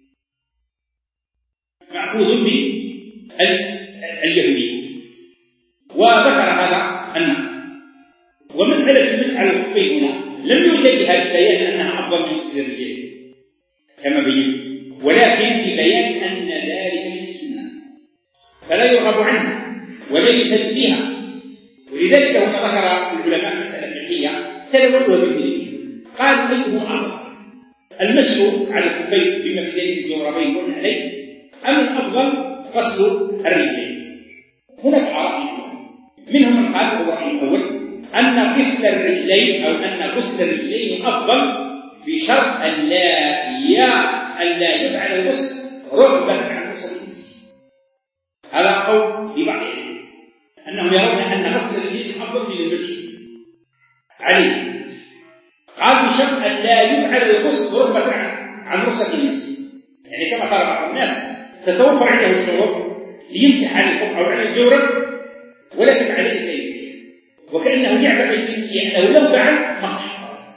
مأخوذ من اليهودية، وذكر هذا النقل. ومسألة المسح على الخفين هنا لم يوجد بها البيان أنها أفضل من غسل الرجال كما بين، ولكن ببيان أن ذلك من السنة فلا يرغب عنها ولا يسد فيها. ولذلك هنا ذكر العلماء مسألة فقهية تلوثها بالدليل، قالوا أيهما أفضل المسح على الخفين بما في ذلك الجوربين والنعلين أم الأفضل غسل الرجلين؟ هناك آراء منهم من قال الرأي الأول أن غسل الرجلين أو أن غسل الرجلين أفضل بشرط أن لا يفعل الغسل رغبة عن غسل الجنس. هذا قول لبعض العلماء أنهم يرون أن غسل الرجلين أفضل من المسح. عليه. قال بشرط أن لا يفعل الغسل رغبة عن رخصة الناس، يعني كما قال بعض الناس تتوفر عنده الشروط ليمسح عن الخف أو عن الجورب ولكن عليه لا يمسح، وكأنه يعتقد في نفسه أنه لو فعل مصلحة صلاته.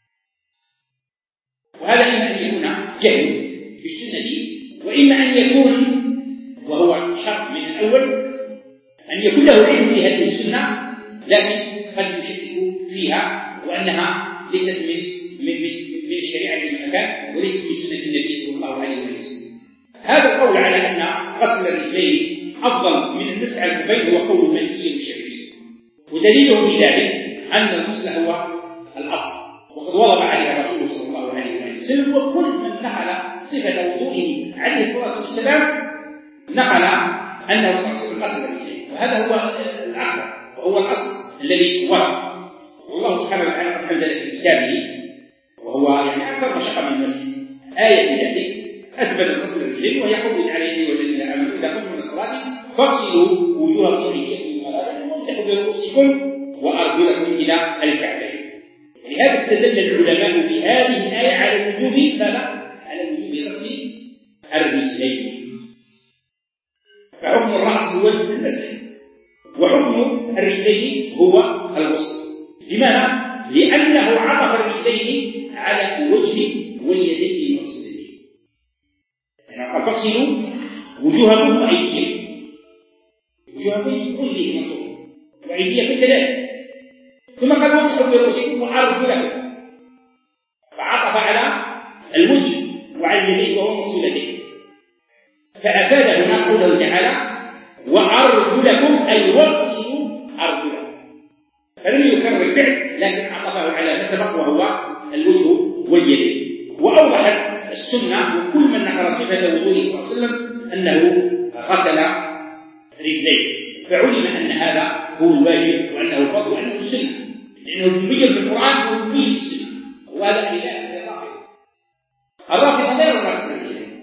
وهذا إما أن يكون جهل بالسنة دي، وإما أن يكون وهو شرط من الأول أن يكون له علم بهذه السنة لكن قد يشكك فيها وأنها ليست من الشريعة بالمكان وليست من سنة النبي صلى الله عليه وسلم. هذا القول على أن غسل الرجلين أفضل من المسح على الخفين هو قول المالكية والشافعية، ودليله في ذلك أن الغسل هو الأصل، وقد وضع عليه الرسول صلى الله عليه وسلم، وكل من نقل صفة وضوئه عليه الصلاة والسلام نقل أنه صلى الله عليه وسلم غسل الرجلين، وهذا هو الأخبر وهو الأصل الذي ورد. والله سبحانه وتعالى قد أنزل في كتابه وهو يعني أكثر مشقة من المسجد آية في ذلك أثبت غسل الرجلين، وهي قول عليه والذين آمنوا إذا قمتم من الصلاة فاغسلوا وجوهكم وأيديكم إلى المرافق وامسحوا برؤوسكم وأرجلكم إلى الكعبين. لهذا استدل العلماء بهذه الآية على وجوب على وجوب غسل الرجلين. فحكم الرأس هو المسح وحكم الرجلين هو الغسل. لماذا؟ لأنه عطف الرجلين على الوجه واليدين المغسولتين، يعني قال فاغسلوا وجوهكم وأيديكم، وجوهكم كله مغسول وأيديكم كذلك، ثم قال وامسحوا برؤوسكم وأرجلكم، فعطف على الوجه وعلى اليدين وهو مغسولتين، فأفاد هنا قوله تعالى وأرجلكم أي واغسلوا أرجلكم، فلم يكرر الفعل لكن عطفه على ما سبق وهو الوجه واليدين. وأوضحت السنة وكل من نقل صفة وضوءه صلى الله عليه وسلم أنه غسل رجليه، فعلم أن هذا هو الواجب وأنه الفضل وأنه السنة، لأنه يبين في القرآن ويبين في السنة، وهذا خلاف الرافضة لا يرون غسل الرجلين،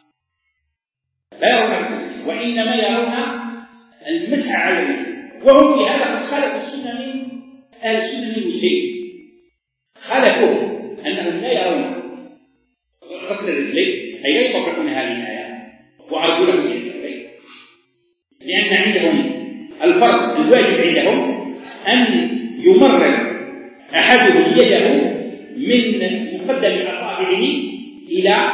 لا يرون غسل الرجلين، وإنما يرون المسح على الرجل، وهم في هذا قد خالفوا السنة من أهل السنة من وجهين. خالفوا أنهم لا يرون غسل الرجلين أي لا يطبقون هذه الآية وأرجلهم إلى الكعبين، لأن عندهم الفرض الواجب عندهم أن يمرر أحدهم يده من مقدم أصابعه إلى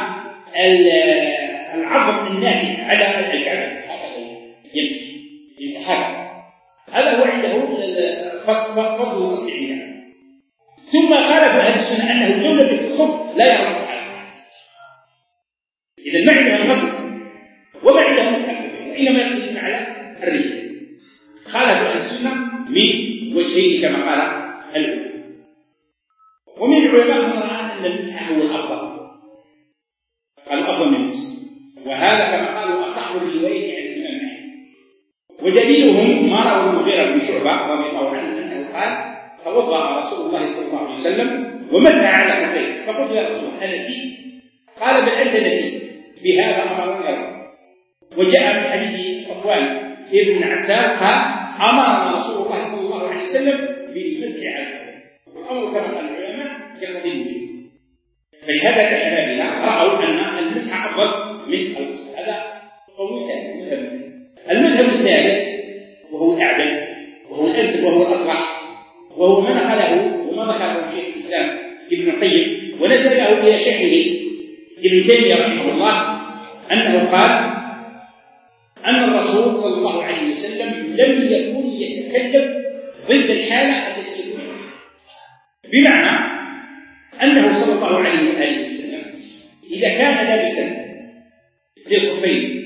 العظم الناتج على الكعبين، هكذا يمسح هكذا، هذا هو عنده فضل الغسل عنده. ثم خالف أهل السنة أنه لو لبس الخف لا يرى مسح على الخف، إذا ما عندهم غسل وما عندهم مسح على الخف وإنما يغسلون على الرجل. خالف أهل السنة من وجهين كما قال العلماء. ومن العلماء من رأى أن المسح هو الأفضل، الأفضل من المسح، وهذا كما قالوا أصح الرواية عن الإمام أحمد. ودليلهم ما روى المغيرة بن شعبة رضي الله عنه أنه قال توضأ رسول الله صلى الله عليه وسلم ومسح على خفيه، فقلت يا رسول الله أنسيت؟ قال بل أنت نسيت، بهذا أمرنا الله. وجاء من حديث صفوان ابن عسار قال أمرنا رسول الله صلى الله عليه وسلم بالمسح على الخفين، والأمر كما قال العلماء يقتضي الوجوب. فلهذا الحنابلة رأوا أن المسح أفضل من الغسل. هذا قول ثاني. المذهب الثالث وهو الأعدل وهو الأنسب وهو الأصلح، وهو ما نقله وما ذكره شيخ الإسلام ابن القيم ونسبه إلى شيخه ابن تيمية رحمه الله، أنه قال أن الرسول صلى الله عليه وسلم لم يكن يتكلم ضد الحالة التي يكون فيها، بمعنى أنه صلى الله عليه وآله وسلم إذا كان لابسا للخفين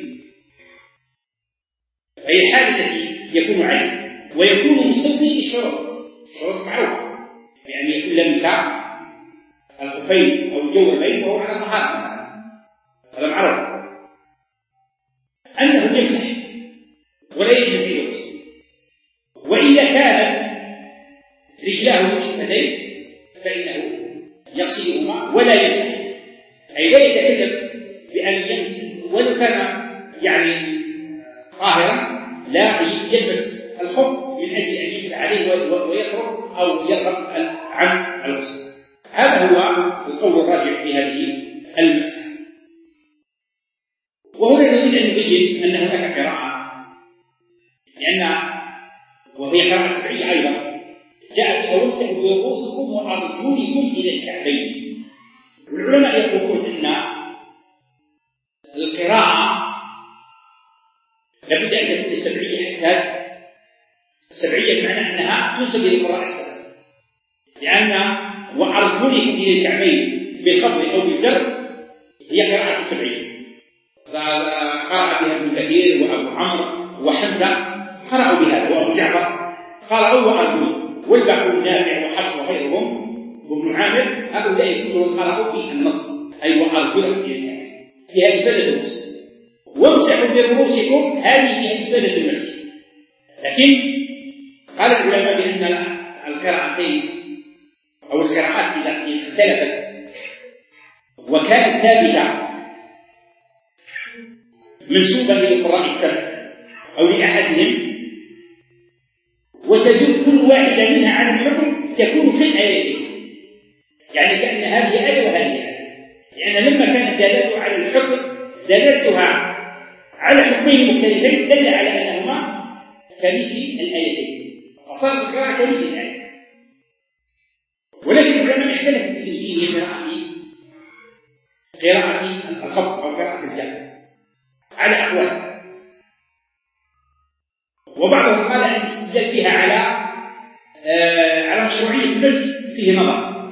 فهي الحالة التي يكون عليه ويكون مستوفي للشروط معروفة، يعني يكون لابس الخفين أو الجوربين وهو على طهارة، هذا معروف أنه يمسح ولا يجب فيه الغسل. وإذا كانت رجلاه مشبهتين فإنه يغسلهما ولا يمسح، أي لا يتكلف بأن يمسح ولو كان يعني طاهرا، لا يلبس الخف من أجل أن يمسح عليه ويخرج أو يرغب عن الغسل. هذا هو القول الراجح في هذه المسألة. وهنا نريد أن نبين أن هناك قراءة، لأن وهي قراءة سبعية أيضا، جاء بها وامسحوا برؤوسكم وأرجلكم إلى الكعبين. والعلماء يقولون أن القراءة لابد أن تكون سبعية، حتى سبعية بمعنى أنها تنسب إلى القراءة السبع، لأن وأرجلكم إلى الكعبين بالخفض أو بالجر هي قراءة سبعية. قرأ بها ابن كثير وأبو عمرو وحمزة قرأوا بهذا، وأبو جعفر قرأوا وأرجلكم، والباقون نافع وحفص وغيرهم وابن عامر هؤلاء كلهم قرأوا بالنصب، أي وأرجلكم إلى الكعبين، فيها إفادة المسح. وامسحوا برؤوسكم هذه فيها إفادة المسح. لكن قال العلماء بأن القراءتين أو القراءات إذا اختلفت وكانت ثابتة منسوبة للقراء السبع أو لأحدهم، وتدل كل واحدة منها على الحكم، تكون في الآيتين، يعني كأن هذه آية وهذه آية، لأن لما كانت دلالتها على الحكم دلالتها على حكمين مختلفين دل على أنهما كمثل الآيتين، فصارت القراءة كمثل الآية. ولكن العلماء اختلفوا في توجيه قراءة الخفض أو قراءة الجر على أقوال، وبعضهم قال أن الاستدلال فيها على مشروعية المسح فيه نظر،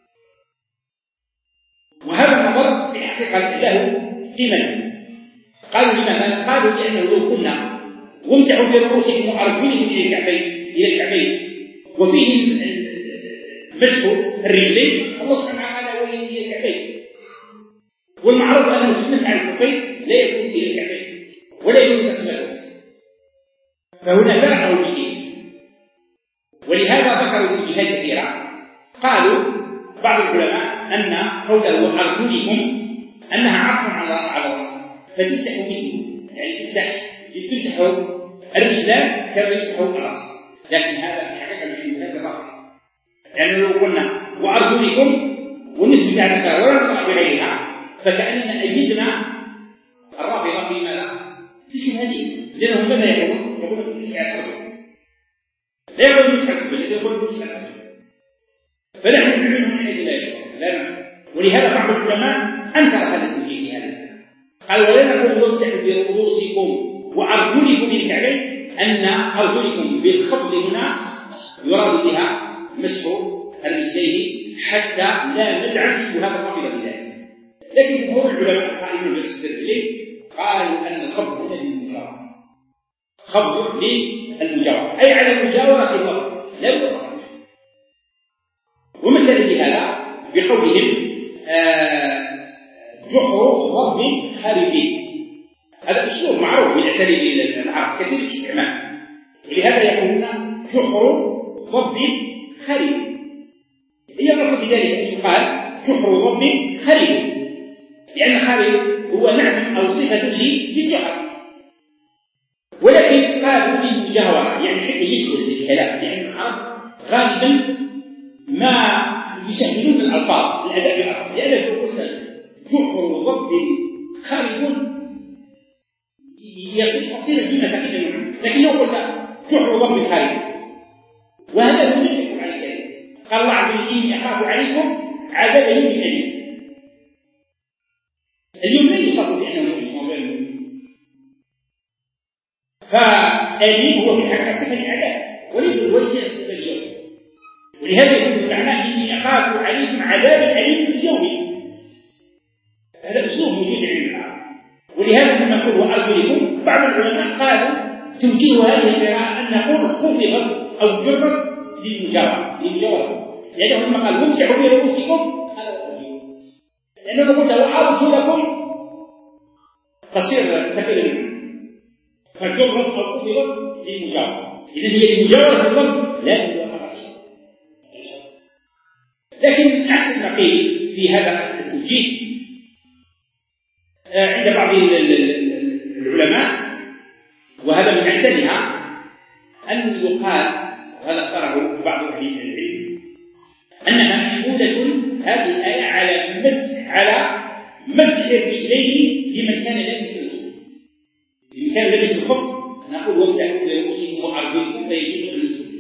وهذا النظر في الحقيقة له قيمة. قالوا لماذا؟ قالوا لأنه لو قلنا وامسحوا برؤوسكم وأرجلكم إلى الكعبين وفيه مسح الرجلين، الله سبحانه وتعالى هو الذي إلى الكعبين، والمعروف أنه المسح على الكفين لا يكون إلى الكعبين ولا يكون تسمية الرأس، فهنا فرقوا به. ولهذا ذكروا في جهات كثيرة. قالوا بعض العلماء أن قوله وأرجلكم أنها عطف على الرأس، فتمسحوا مثله، يعني تمسحوا الرجلان كما يمسحوا الرأس، لكن هذا في حقيقة مش من هذا الرأس، يعني لو قلنا وأرجلكم والنسبة على ولا نطلع بغيرها فكأننا أيدنا الرافضة في ماذا؟ في شبهتين، لأنهم ماذا يقولون؟ يقولون نسعى الأرجل، لا يقولون نسعى الكفل، لا يقولون نسعى الأرجل، فنحن نعلمهم من حيث لا يشعر لا نسعى. ولهذا بعض العلماء أنكر هذا التوجيه في هذا، قال ولا نقول وامسحوا برؤوسكم وأرجلكم إلى الكعبين، أن أرجلكم بالخفض هنا يراد بها مسح الرجلين حتى لا ندعم شبهات الرافضة بذلك. لكن جمهور العلماء القائمين بمسح الرجلين قالوا أن الخفض هنا للمجاورة، خفض للمجاورة أي على المجاورة الوقت لا يوقف. ومثل بهذا بقولهم جحر ضرب خارجي، هذا أسلوب معروف من أساليب العرب كثير الاستعمال، ولهذا يقولون جحر ضرب خارجي، هي الأصل بذلك أن يقال جحر ضرب خارجي، لأن خارج هو نعم أو صفة للجحر، ولكن قالوا للمجاورة يعني حتى يسهل للكلام، لأن العرب غالبا ما يسهلون الألفاظ الأداء العربي، لأنه يقول جحر ضب خارج يصير الجملة ثقيلة منه، لكن لو قلت جحر ضب خارج وهذا هو يشرك على الكلام. قال الله عز وجل إني أخاف عليكم عذاب يوم أليم. اليوم لا يصاب بأنه يوم، فأليم هو في حقيقة صفة العذاب وليس صفة اليوم، ولهذا يقول معناه إني أخاف عليكم عذاب أليم في اليوم. هذا أسلوب موجود عند العرب، ولهذا لما نقول وأرجلكم بعض العلماء قالوا توجيه هذه القراءة أن نقول خفضت أو جرت للمجاورة، لأنه لما قال وامسحوا برؤوسكم لأنه قلت وأرجلكم تصير ثقيلة فجرت أو خفضت للمجاورة، إذن هي المجاورة في الضم لا المجاورة. لكن أحسن ما قيل في هذا التوجيه عند بعض العلماء وهذا من أحسنها أن يقال وهذا اختاره بعض أهل العلم، أنها محمولة هذه الآية على مسح الرجلين لمن كان لابس الخف. لمن كان لابس الخف نقول وامسحوا برؤوسكم وأرجلكم فيجوز أن يسجد،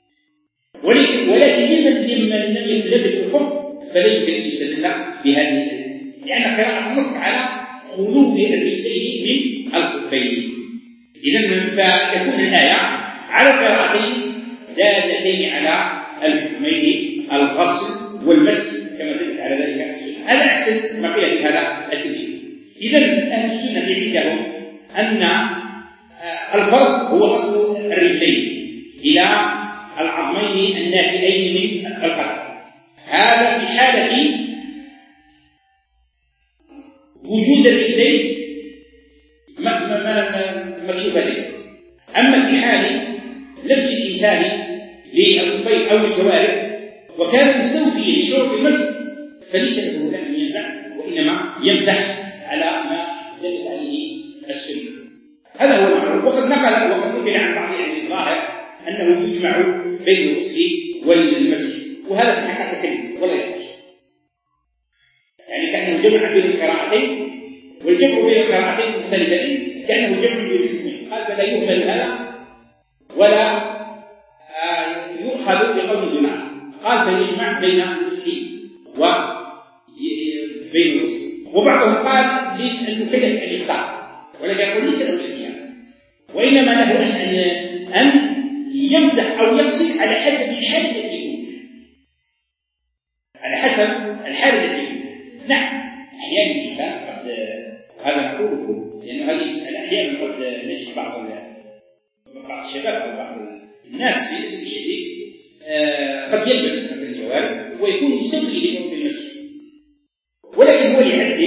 ولكن لمن لم يكن لابس الخف فلا يمكن أن يسجد بهذه الآية، لأن قراءة النص على خلو الرجلين من الخفين. إذن فتكون الآية على قراءتين دالتين على الحكمين الغسل والمسح كما دلت على ذلك السنة. هذا أحسن ما قيل في هذا التفسير. إذن أهل السنة عندهم أن الفرض هو غسل الرجلين إلى العظمين الناتئين من القدم، هذا في حالة وجود الرجلين مكشوفتين. أما في حال لبس الإنسان للخفين أو الجوارب وكان مستوفيا لشرب المسح فليس له أن ينزع، وإنما يمسح على ما دلت عليه السنة. هذا هو المعروف. وقد نقل عن بعض أهل الظاهر أنه يجمع بين الغسل والمسح، وهذا في الحقيقة كلمة ولا يصح، يعني كأنه جمع بين القراءتين، والجمع بين القراءتين مختلفتين كأنه جمع بين الحكمين. قال فلا يهمل هذا ولا يؤخذ بقول الجماعة، قال فيجمع بين المسح وبين الغسل. وبعضهم قال للمكلف أن يختار، ولكن يقول ليس له الاختيار، وإنما له أن يمسح أو يغسل على حسب الحالة التي يكون، على حسب الحالة التي يكون. نعم أحيانا الإنسان قد هذا نقوله لأن هذه المسألة أحيانا قد نجد بعض الشباب أو بعض الناس للأسف الشديد قد يلبس مثل الجوارب ويكون مسوي لشرب المسح، ولكن هو لعجز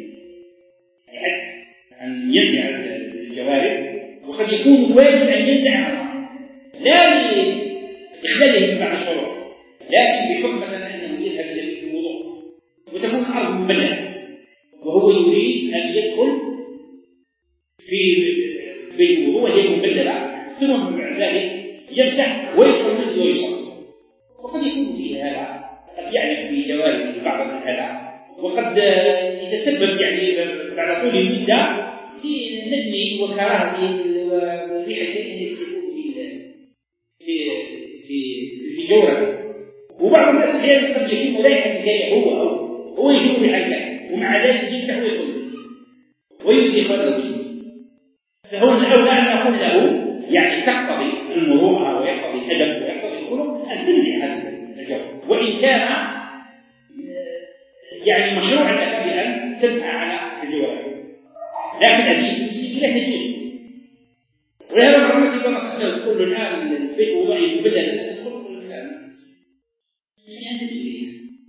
أن ينزع الجوارب، وقد يكون واجب أن ينزعها لا لإخلاله مع الشروط، لكن بحكم مثلا أنه يذهب إلى بيت الوضوء وتكون الأرض مبللة وهو يريد أن يدخل في بيت الوضوء وهي مبللة، ثم بعد ذلك يمسح ويشرب المسح ويشرب. وقد يكون في هذا قد يعلم بجوارب بعض هذا، وقد يتسبب يعني بعد طول المدة في نتن وكراهة وريحة في جورة. وبعض الناس أحيانا قد يشم ريحة كي هو يشم ريحة ومع ذلك يمسح ويدخل ويريد إخراجه بالجسم. فهو الأولى أن نقول له يعني تقتضي المروءة ويقتضي الأدب ويقتضي الخلق أن تنزع هذا الجو، وإن كان يعني مشروع لك بأن تنزع على الجوارب، لكن هذه المسلمين لا تجوز. ولهذا بعض الناس إذا نصحنا تقول له الآن البيت وضعي مبدل تدخل يعني أنت تدري.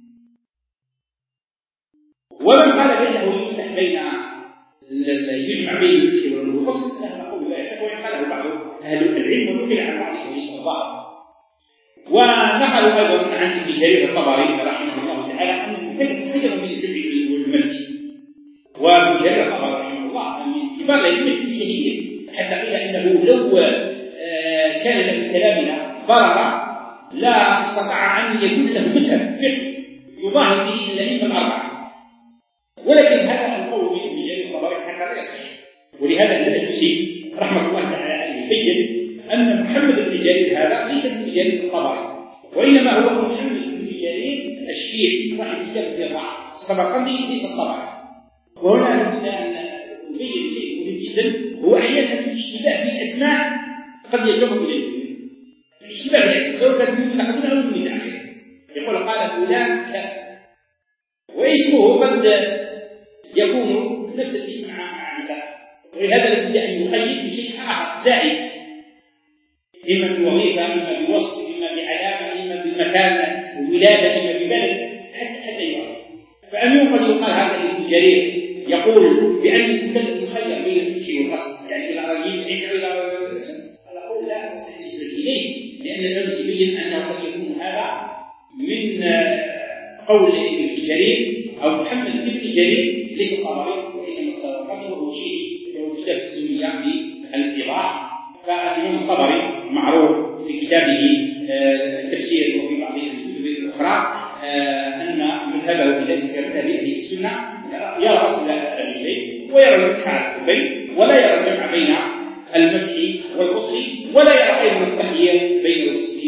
ومن قال بأنه يمسح بين يجمع بين المسح والغسل فلا نقول لا شك، وإن قاله بعض أهل العلم ونقل عن بعض أهل الظاهر. ونقلوا أيضا عن ابن جرير الطبري رحمه الله تعالى أنه المكلف خير من الجمع والمسح، وابن جرير الطبري رحمه الله من كبار الأئمة المجتهدين، حتى قيل إنه لو كان له كلامنا ضرر لا استطاع أن يكون له مذهب فقه يظاهر به الأئمة الأربعة، ولكن هذا القول من ابن جرير الطبري حتى لا يصح. ولهذا الألوسي رحمه الله تعالى عليه يبين أن محمد بن جرير هذا ليس ابن جرير الطبري، وإنما هو محمد بن جرير الشيعي صاحب كتاب الضياء السمرقندي ليس الطبري. وهنا نبين شيء مهم جدا، هو أحيانا الاشتباه في الأسماء قد يجر إليه، الاشتباه في الأسماء سواء كان متقدم أو متأخر، يقول قال فلان كذا واسمه قد يكون نفس الاسم مع مسافة، ولهذا لابد أن يقيد بشيء آخر زائد، إما بوظيفة إما بوصف إما بعلامة إما بالمكان الولادة إما ببلد حتى يعرف. فأمين قد يقال هذا ابن جرير يقول بأن المكلف يخير بين المسح والغسل، يعني إلى رجل يسعى إلى رجل أقول لا أسأل إليه، لأن الأمس يبين أنه قد يكون هذا من قول ابن جرير أو محمد بن جرير ليس الطبري وإنما السمرقندي وهو شيعي له كتاب السنية بالإيضاح. فالإمام الطبري معروف في كتابه التفسير وفي بعض الكتب الأخرى أن مذهبه في ذلك مذهب أهل السنة يرى غسل الرجلين ويرى المسح على الخفين ولا يرى الجمع بين المسح والغسل ولا يرى أيضا التخيير بين الغسل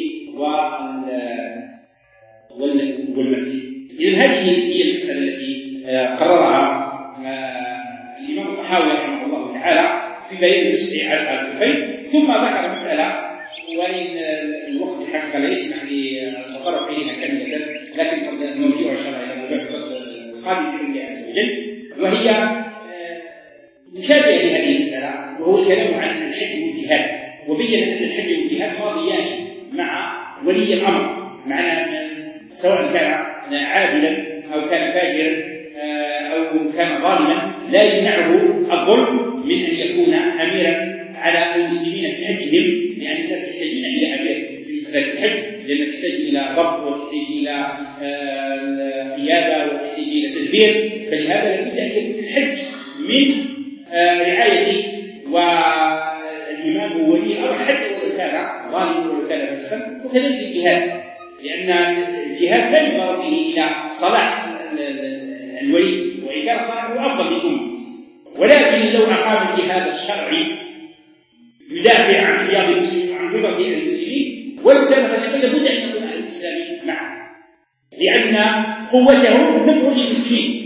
والمسح. إذن هذه هي المسألة التي قررها الإمام الطحاوي رحمه الله تعالى في بيان المسح على الخفين. ثم ذكر مسألة وإن الوقت الحقيقة لا يسمح للتطرق إليها كاملة، لكن قد نرجع إن شاء الله إلى موضوع الدرس القادم بإذن الله عز وجل، وهي مشابهة لهذه المسألة، وهو الكلام عن الحج والجهاد. وبين أن الحج والجهاد ماضيان مع ولي الأمر، معنى سواء كان عادلا أو كان فاجرا أو كان ظالما لا يمنعه الظلم من أن يكون أميرا على المسلمين في حجهم، لأن الناس يحتاجون إلى أمير في صلاة الحج، لأن تحتاج إلى ضبط وتحتاج إلى قيادة وتحتاج إلى تدبير. فلهذا لابد أن يكون الحج من رعاية والإمام هو ولي الأمر حتى ولو كان ظالما ولو كان فاسقا. وكذلك الجهاد، لأن الجهاد لا ينظر فيه إلى صلاح الولي، وإن كان صلاحه أفضل للأمة، ولكن لو أقام الجهاد الشرعي يدافع عن حياض المسلمين وعن حفظ المسلمين ولو كان فاسقا لابد أن يكون أهل الإسلام معه، لأن قوته نفع للمسلمين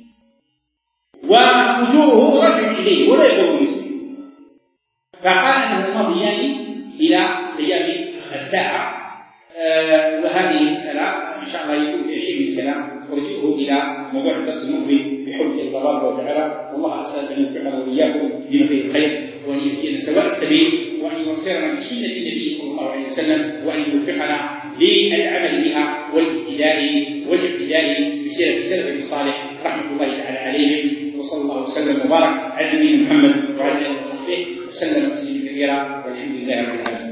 وفجوره راجع إليه ولا يضر المسلمين. فقال أنه ماضيان إلى قيام الساعة. وهذه المسألة إن شاء الله يكون فيها شيء من الكلام ورجعه إلى موضوع الدرس المقبل بحول الله تبارك وتعالى. والله أسأل أن يوفقنا وإياكم لما فيه الخير، وأن يهدينا سواء السبيل، وأن يوصلنا بسنة النبي صلى الله عليه وسلم، وأن يوفقنا للعمل بها والاقتداء بسيرة السلف الصالح رحمة الله تعالى عليهم. وصلى الله وسلم وبارك على نبينا محمد وعلى آله وصحبه وسلم تسليما كثيرا، والحمد لله رب العالمين.